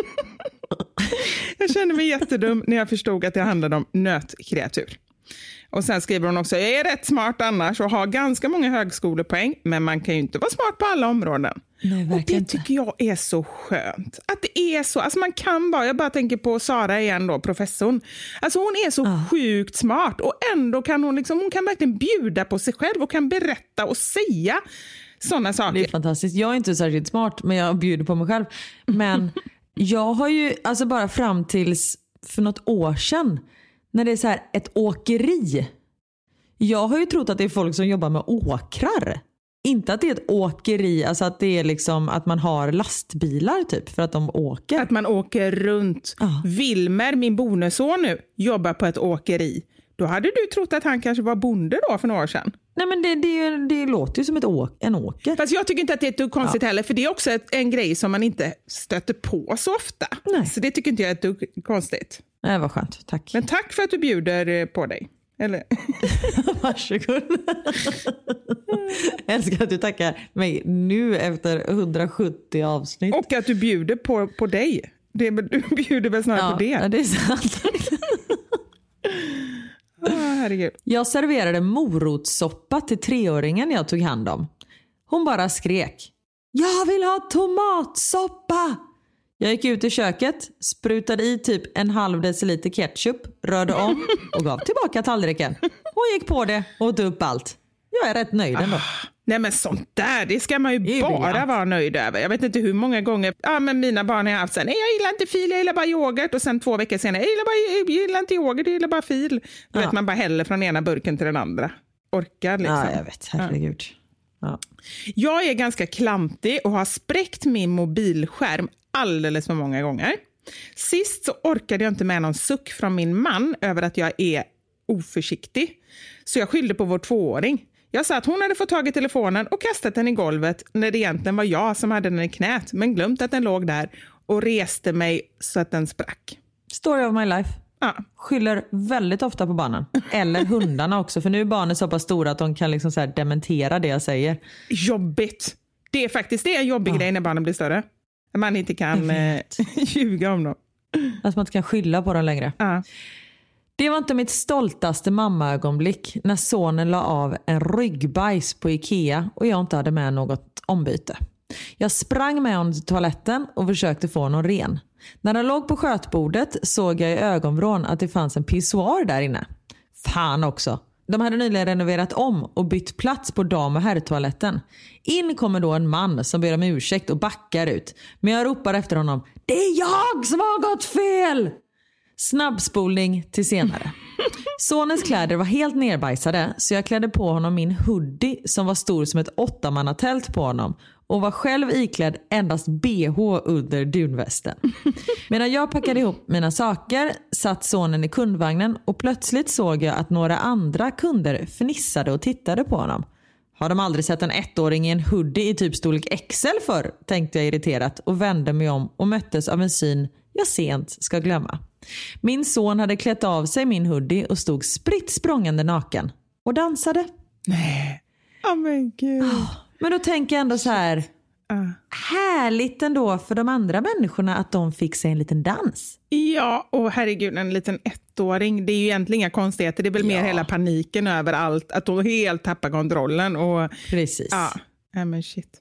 S6: Jag kände mig jättedum när jag förstod att det handlade om nötkreatur. Och sen skriver hon också: jag är rätt smart annars och har ganska många högskolepoäng, men man kan ju inte vara smart på alla områden.
S8: Nej,
S6: och det tycker jag är så skönt. Att det är så, alltså man kan bara, jag bara tänker på Sara igen då, professorn. Alltså hon är så ah. sjukt smart och ändå kan hon liksom, hon kan verkligen bjuda på sig själv och kan berätta och säga sådana saker.
S8: Det är fantastiskt. Jag är inte särskilt smart, men jag bjuder på mig själv. Men jag har ju, alltså bara fram tills för något år sedan, när det är så här ett åkeri. Jag har ju trott att det är folk som jobbar med åkrar. Inte att det är ett åkeri, alltså att det är liksom att man har lastbilar typ för att de åker.
S6: Att man åker runt.
S8: Ah.
S6: Wilmer, min bonusson nu, jobbar på ett åkeri. Då hade du trott att han kanske var bonde då för några år sedan.
S8: Nej, men det, det, det låter ju som ett åk, en åker.
S6: Fast jag tycker inte att det är ett dugg konstigt
S8: ja.
S6: heller. För det är också ett, en grej som man inte stöter på så ofta.
S8: Nej.
S6: Så det tycker inte jag är ett dugg konstigt.
S8: Nej, vad skönt. Tack.
S6: Men tack för att du bjuder på dig. Eller?
S8: Varsågod. Jag älskar att du tackar mig nu efter hundrasjuttio avsnitt.
S6: Och att du bjuder på, på dig. Det, du bjuder väl snarare
S8: ja,
S6: på det.
S8: Ja, det är sant.
S6: Oh, herregud.
S8: Jag serverade morotssoppa till treåringen jag tog hand om. Hon bara skrek: jag vill ha tomatsoppa! Jag gick ut i köket, sprutade i typ en halv deciliter ketchup, rörde om och gav tillbaka tallriken. Hon gick på det och åt upp allt. Jag är rätt nöjd ändå.
S6: Ah, nej men sånt där, det ska man ju
S8: det
S6: bara
S8: bra.
S6: vara nöjd över. Jag vet inte hur många gånger, ja men mina barn har haft så här: nej jag gillar inte fil, jag gillar bara yoghurt. Och sen två veckor senare, jag gillar, bara, jag gillar inte yoghurt, jag gillar bara fil. Du
S8: ja.
S6: vet, man bara häller från ena burken till den andra. Orkar liksom.
S8: Ja, jag vet, herregud. Ja.
S6: Jag är ganska klantig och har spräckt min mobilskärm alldeles för många gånger. Sist så orkade jag inte med någon suck från min man över att jag är oförsiktig. Så jag skyllde på vår tvååring. Jag sa att hon hade fått tag i telefonen och kastat den i golvet när det egentligen var jag som hade den i knät, men glömt att den låg där och reste mig så att den sprack.
S8: Story of my life.
S6: Ja.
S8: Skyller väldigt ofta på barnen. Eller hundarna också, för nu är barnen så pass stora att de kan liksom så här dementera det jag säger.
S6: Jobbigt. Det är faktiskt det är en jobbig ja. grej när barnen blir större. När man inte kan eh, ljuga om dem.
S8: Att man inte kan skylla på dem längre.
S6: Ja.
S8: Det var inte mitt stoltaste mammaögonblick när sonen la av en ryggbajs på Ikea och jag inte hade med något ombyte. Jag sprang med honom till toaletten och försökte få honom ren. När han låg på skötbordet såg jag i ögonvrån att det fanns en pissoar där inne. Fan också. De hade nyligen renoverat om och bytt plats på dam- och herrtoaletten. In kommer då en man som ber om ursäkt och backar ut. Men jag ropar efter honom: det är jag som har gått fel! Snabbspolning till senare. Sonens kläder var helt nerbajsade så jag klädde på honom min hoodie som var stor som ett åttamannatält på honom och var själv iklädd endast B H under dunvästen. Medan jag packade ihop mina saker satt sonen i kundvagnen och plötsligt såg jag att några andra kunder fnissade och tittade på honom. Har de aldrig sett en ettåring i en hoodie i typ storlek X L för, tänkte jag irriterat och vände mig om och möttes av en syn jag sent ska glömma. Min son hade klätt av sig min hoodie och stod spritt språngande naken och dansade.
S6: Nej. Åh oh men gud. Oh,
S8: men då tänker jag ändå så här. Uh. Härligt ändå för de andra människorna att de fick sig en liten dans.
S6: Ja, och herregud, en liten ettåring. Det är ju egentligen inga konstigheter. Det är väl ja. mer hela paniken över allt. Att de helt tappar kontrollen. Och,
S8: precis.
S6: Ja, ja men shit.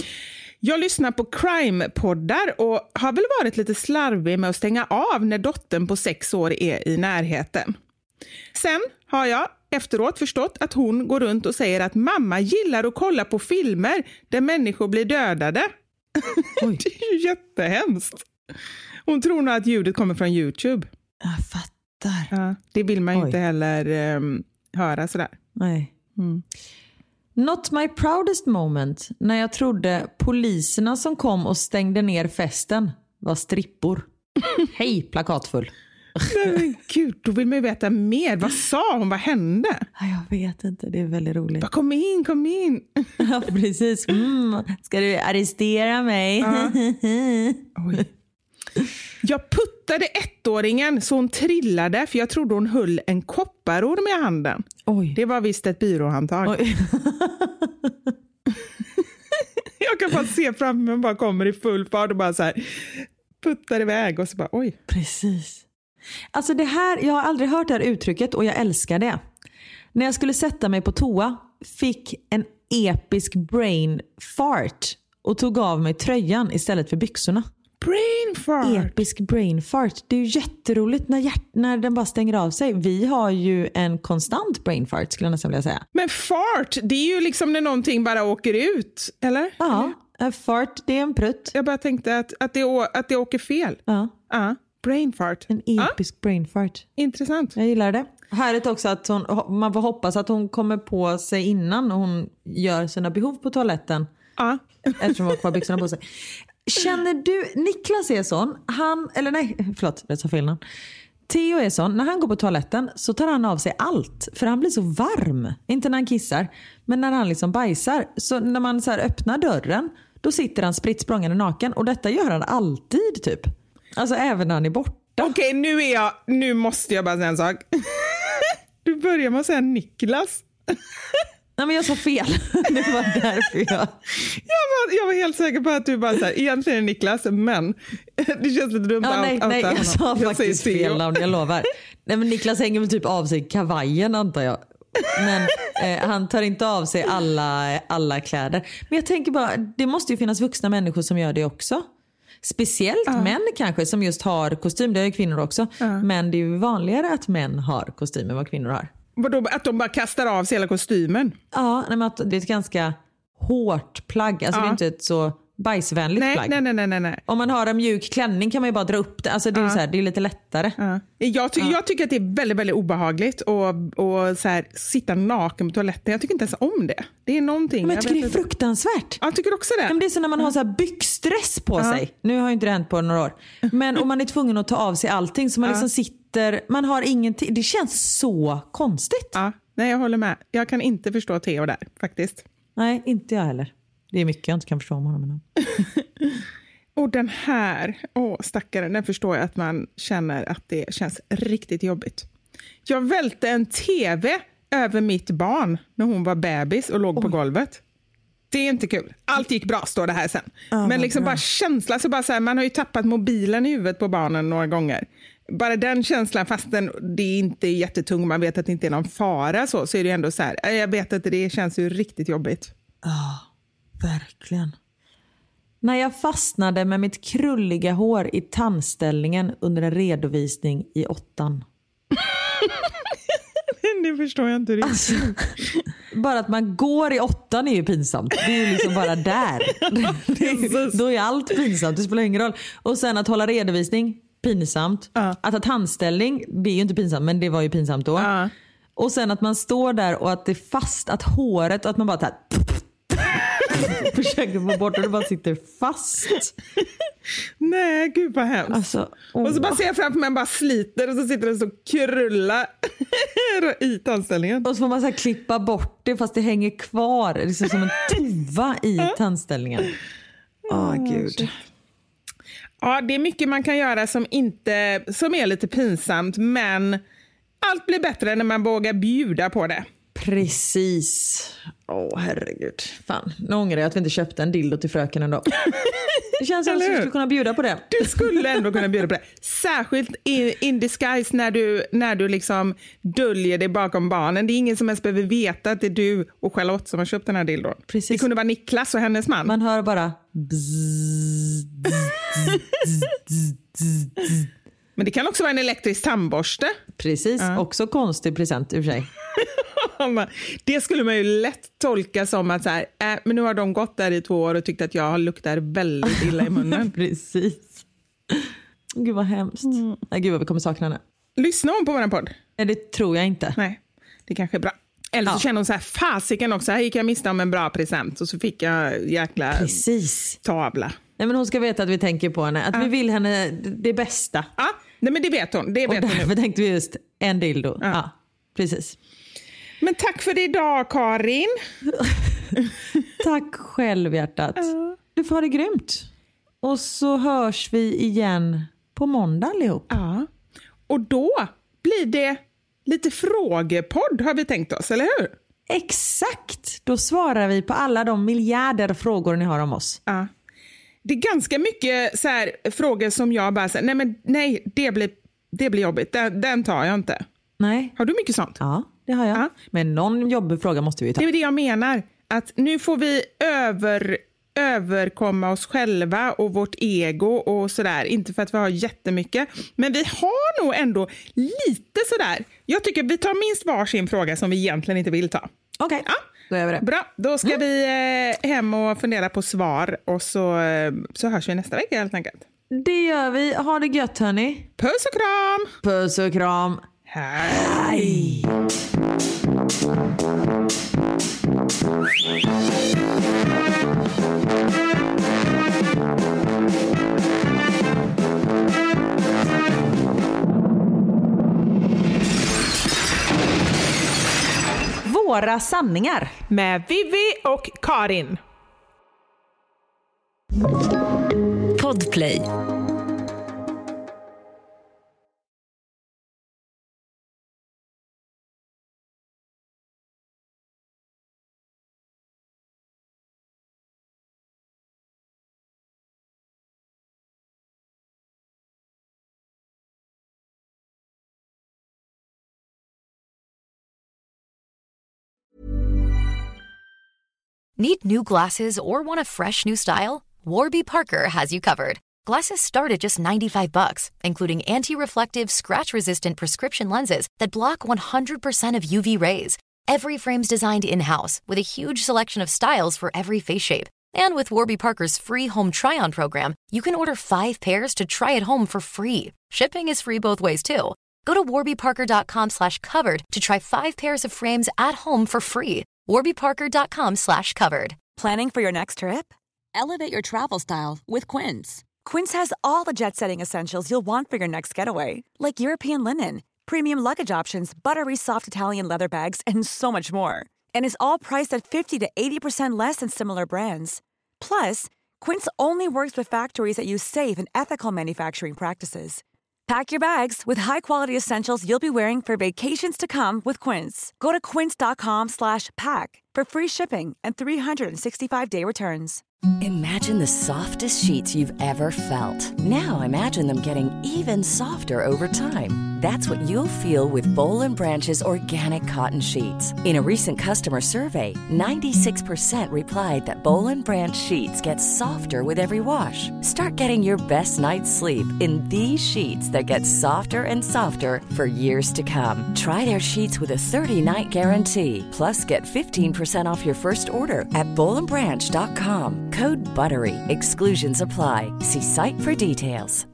S6: Jag lyssnar på crime-poddar och har väl varit lite slarvig med att stänga av när dottern på sex år är i närheten. Sen har jag efteråt förstått att hon går runt och säger att mamma gillar att kolla på filmer där människor blir dödade. Oj. Det är ju jättehemskt. Hon tror nog att ljudet kommer från YouTube.
S8: Jag fattar.
S6: Ja, det vill man ju inte heller um, höra sådär.
S8: Nej.
S6: Mm.
S8: Not my proudest moment när jag trodde poliserna som kom och stängde ner festen var strippor. Hej, plakatfull.
S6: Nej men gud, då vill man ju veta mer. Vad sa hon? Vad hände?
S8: Jag vet inte, det är väldigt roligt.
S6: Bara, kom in, kom in.
S8: Ja, precis. Mm. Ska du arrestera mig?
S6: Ja. Oj. Jag puttade ettåringen så hon trillade för jag trodde hon höll en kopparorm i handen.
S8: Oj.
S6: Det var visst ett byråhandtag.
S8: Oj.
S6: Jag kan bara se fram mig och bara kommer i full fart och bara så här puttar iväg och så bara oj.
S8: Precis. Alltså det här, jag har aldrig hört det här uttrycket och jag älskar det. När jag skulle sätta mig på toa fick en episk brain fart och tog av mig tröjan istället för byxorna.
S6: Brain fart.
S8: Episk brain fart. Det är ju jätteroligt när, hjärt- när den bara stänger av sig. Vi har ju en konstant brain fart skulle jag nästan vilja säga.
S6: Men fart, det är ju liksom när någonting bara åker ut, eller?
S8: Ja, en fart, det är en prutt.
S6: Jag bara tänkte att, att, det, å- att det åker fel.
S8: Ja.
S6: Ja, brain fart.
S8: En episk ja. brain fart.
S6: Intressant.
S8: Jag gillar det. Härligt också att hon, man får hoppas att hon kommer på sig innan hon gör sina behov på toaletten.
S6: Ja.
S8: Eftersom hon har kvar byxorna på sig. Känner du, Niklas är sån, han, eller nej, förlåt, jag sa fel namn. Theo är sån, när han går på toaletten så tar han av sig allt, för han blir så varm. Inte när han kissar, men när han liksom bajsar. Så när man så här öppnar dörren, då sitter han spritt språngande naken. Och detta gör han alltid typ. Alltså även när han är borta.
S6: Okej, okay, nu är jag, nu måste jag bara säga en sak. Du börjar med att säga Niklas.
S8: Nej men jag sa fel. Det var därför jag...
S6: jag, var, jag var helt säker på att du bara så här, egentligen är Niklas, men det känns lite dumt
S8: ja, nej,
S6: att
S8: nej, jag
S6: honom.
S8: sa
S6: jag
S8: faktiskt fel namn, jag lovar. Nej men Niklas hänger väl typ av sig kavajen antar jag. Men eh, han tar inte av sig alla, alla kläder. Men jag tänker bara, det måste ju finnas vuxna människor som gör det också. Speciellt uh. män kanske som just har kostym, det har ju kvinnor också. Uh. Men det är ju vanligare att män har kostym än vad kvinnor har.
S6: Vadå, att de bara kastar av sig hela kostymen?
S8: Ja, nej, men att det är ett ganska hårt plagg. Alltså uh. det är inte ett så bajsvänligt
S6: nej,
S8: plagg.
S6: Nej, nej, nej, nej, nej.
S8: Om man har en mjuk klänning kan man ju bara dra upp det. Alltså det är,
S6: ja.
S8: så här, det är lite lättare.
S6: Ja. Jag, ty- ja. jag tycker att det är väldigt, väldigt obehagligt att och så här, sitta naken på toaletten. Jag tycker inte ens om det. Det är någonting.
S8: Men jag tycker
S6: jag
S8: det är fruktansvärt.
S6: Ja, jag tycker också det.
S8: Men det är så när man har så här byxdress på ja. sig. Nu har ju inte det hänt på några år. Men om man är tvungen att ta av sig allting så man ja. liksom sitter, man har ingenting. Det känns så konstigt.
S6: Ja, nej jag håller med. Jag kan inte förstå Theo där faktiskt.
S8: Nej, inte jag heller. Det är mycket jag inte kan förstå om honom.
S6: Och den här, åh stackaren, den förstår jag att man känner att det känns riktigt jobbigt. Jag välte en tv över mitt barn när hon var bebis och låg Oj. på golvet. Det är inte kul. Allt gick bra, står det här sen. Oh, Men liksom bra. bara känslan, så bara så här, man har ju tappat mobilen i huvudet på barnen några gånger. Bara den känslan, fast den, det är inte jättetung, man vet att det inte är någon fara så, så är det ändå så här, jag vet att det känns ju riktigt jobbigt.
S8: Ja, oh, verkligen. När jag fastnade med mitt krulliga hår i tandställningen under en redovisning i åttan.
S6: Det förstår jag inte riktigt. Alltså,
S8: bara att man går i åttan är ju pinsamt. Det är ju liksom bara där. Det är, då är allt pinsamt, det spelar ingen roll. Och sen att hålla redovisning, pinsamt. Uh. Att ha tandställning, det är ju inte pinsamt, men det var ju pinsamt då. Uh. Och sen att man står där och att det är fast, att håret, och att man bara tar försöker få bort och det bara sitter fast.
S6: Nej, gud vad hemskt.
S8: Alltså, oh.
S6: Och så bara ser jag framför mig bara sliter och så sitter det så krulla i tandställningen.
S8: Och så får man så här klippa bort det fast det hänger kvar. Det är liksom som en tuva i tandställningen. Åh oh, gud.
S6: Ja, det är mycket man kan göra som, inte, som är lite pinsamt, men allt blir bättre när man vågar bjuda på det.
S8: Precis. Åh oh, herregud. Fan, nu ångrar jag att vi inte köpte en dildo till fröken ändå. Det känns som att du skulle kunna bjuda på det.
S6: Du skulle ändå kunna bjuda på det. Särskilt in, in disguise när du, när du liksom döljer dig bakom barnen. Det är ingen som ens behöver veta att det är du och Charlotte som har köpt den här dildon.
S8: Precis.
S6: Det kunde vara Niklas och hennes man.
S8: Man hör bara bzz, bzz, bzz, bzz, bzz.
S6: Men det kan också vara en elektrisk tandborste.
S8: Precis, ja. Också konstig present i och för sig.
S6: Det skulle man ju lätt tolka som att så här, äh, men nu har de gått där i två år och tyckt att jag luktar väldigt illa i munnen.
S8: Precis. Gud vad hemskt. Mm. Nej, gud vad vi kommer sakna henne.
S6: Lyssnar hon på vår podd?
S8: Nej, det tror jag inte.
S6: Nej, det kanske är bra. Eller så ja. känner hon så här, fasiken också, här gick jag miste om en bra present och så fick jag jäkla
S8: Precis.
S6: tavla.
S8: Nej, men hon ska veta att vi tänker på henne, att ja. vi vill henne det bästa.
S6: Ja, nej, men det vet hon. Det vet
S8: och därför
S6: hon
S8: tänkte vi just en dildo. Ja. ja, precis.
S6: Men tack för idag, Karin.
S8: Tack själv, hjärtat. Ja. Du får ha det grymt. Och så hörs vi igen på måndag allihop.
S6: Ja, och då blir det lite frågepodd har vi tänkt oss, eller hur?
S8: Exakt, då svarar vi på alla de miljarder frågor ni har om oss.
S6: Ja. Det är ganska mycket så här frågor som jag bara säger, nej men nej, det blir, det blir jobbigt, den, den tar jag inte.
S8: Nej.
S6: Har du mycket sånt?
S8: Ja, det har jag. Ja. Men någon jobbig fråga måste vi ta.
S6: Det är det jag menar, att nu får vi över, överkomma oss själva och vårt ego och sådär. Inte för att vi har jättemycket, men vi har nog ändå lite sådär. Jag tycker vi tar minst varsin fråga som vi egentligen inte vill ta.
S8: Okej, okay.
S6: Ja.
S8: Då gör vi det.
S6: Bra, då ska mm. vi eh, hem och fundera på svar och så, eh, så hörs vi nästa vecka helt enkelt.
S8: Det gör vi. Ha det gött, hörni.
S6: Puss och kram!
S8: Puss och kram.
S6: Hej!
S8: Våra sanningar
S6: med Vivi och Karin.
S9: Podplay.
S5: Need new glasses or want a fresh new style? Warby Parker has you covered. Glasses start at just ninety-five bucks, including anti-reflective, scratch-resistant prescription lenses that block one hundred percent of U V rays. Every frame's designed in-house with a huge selection of styles for every face shape. And with Warby Parker's free home try-on program, you can order five pairs to try at home for free. Shipping is free both ways, too. Go to warbyparker.com slash covered to try five pairs of frames at home for free. warbyparker.com slash covered.
S10: Planning for your next trip? Elevate your travel style with Quince. Quince has all the jet-setting essentials you'll want for your next getaway, like European linen, premium luggage options, buttery soft Italian leather bags, and so much more. And is all priced at fifty to eighty percent less than similar brands. Plus, Quince only works with factories that use safe and ethical manufacturing practices. Pack your bags with high-quality essentials you'll be wearing for vacations to come with Quince. Go to quince.com slash pack for free shipping and three sixty-five day returns.
S11: Imagine the softest sheets you've ever felt. Now imagine them getting even softer over time. That's what you'll feel with Boll and Branch's organic cotton sheets. In a recent customer survey, ninety-six percent replied that Boll and Branch sheets get softer with every wash. Start getting your best night's sleep in these sheets that get softer and softer for years to come. Try their sheets with a thirty-night guarantee. Plus, get fifteen percent off your first order at boll and branch dot com. Code BUTTERY. Exclusions apply. See site for details.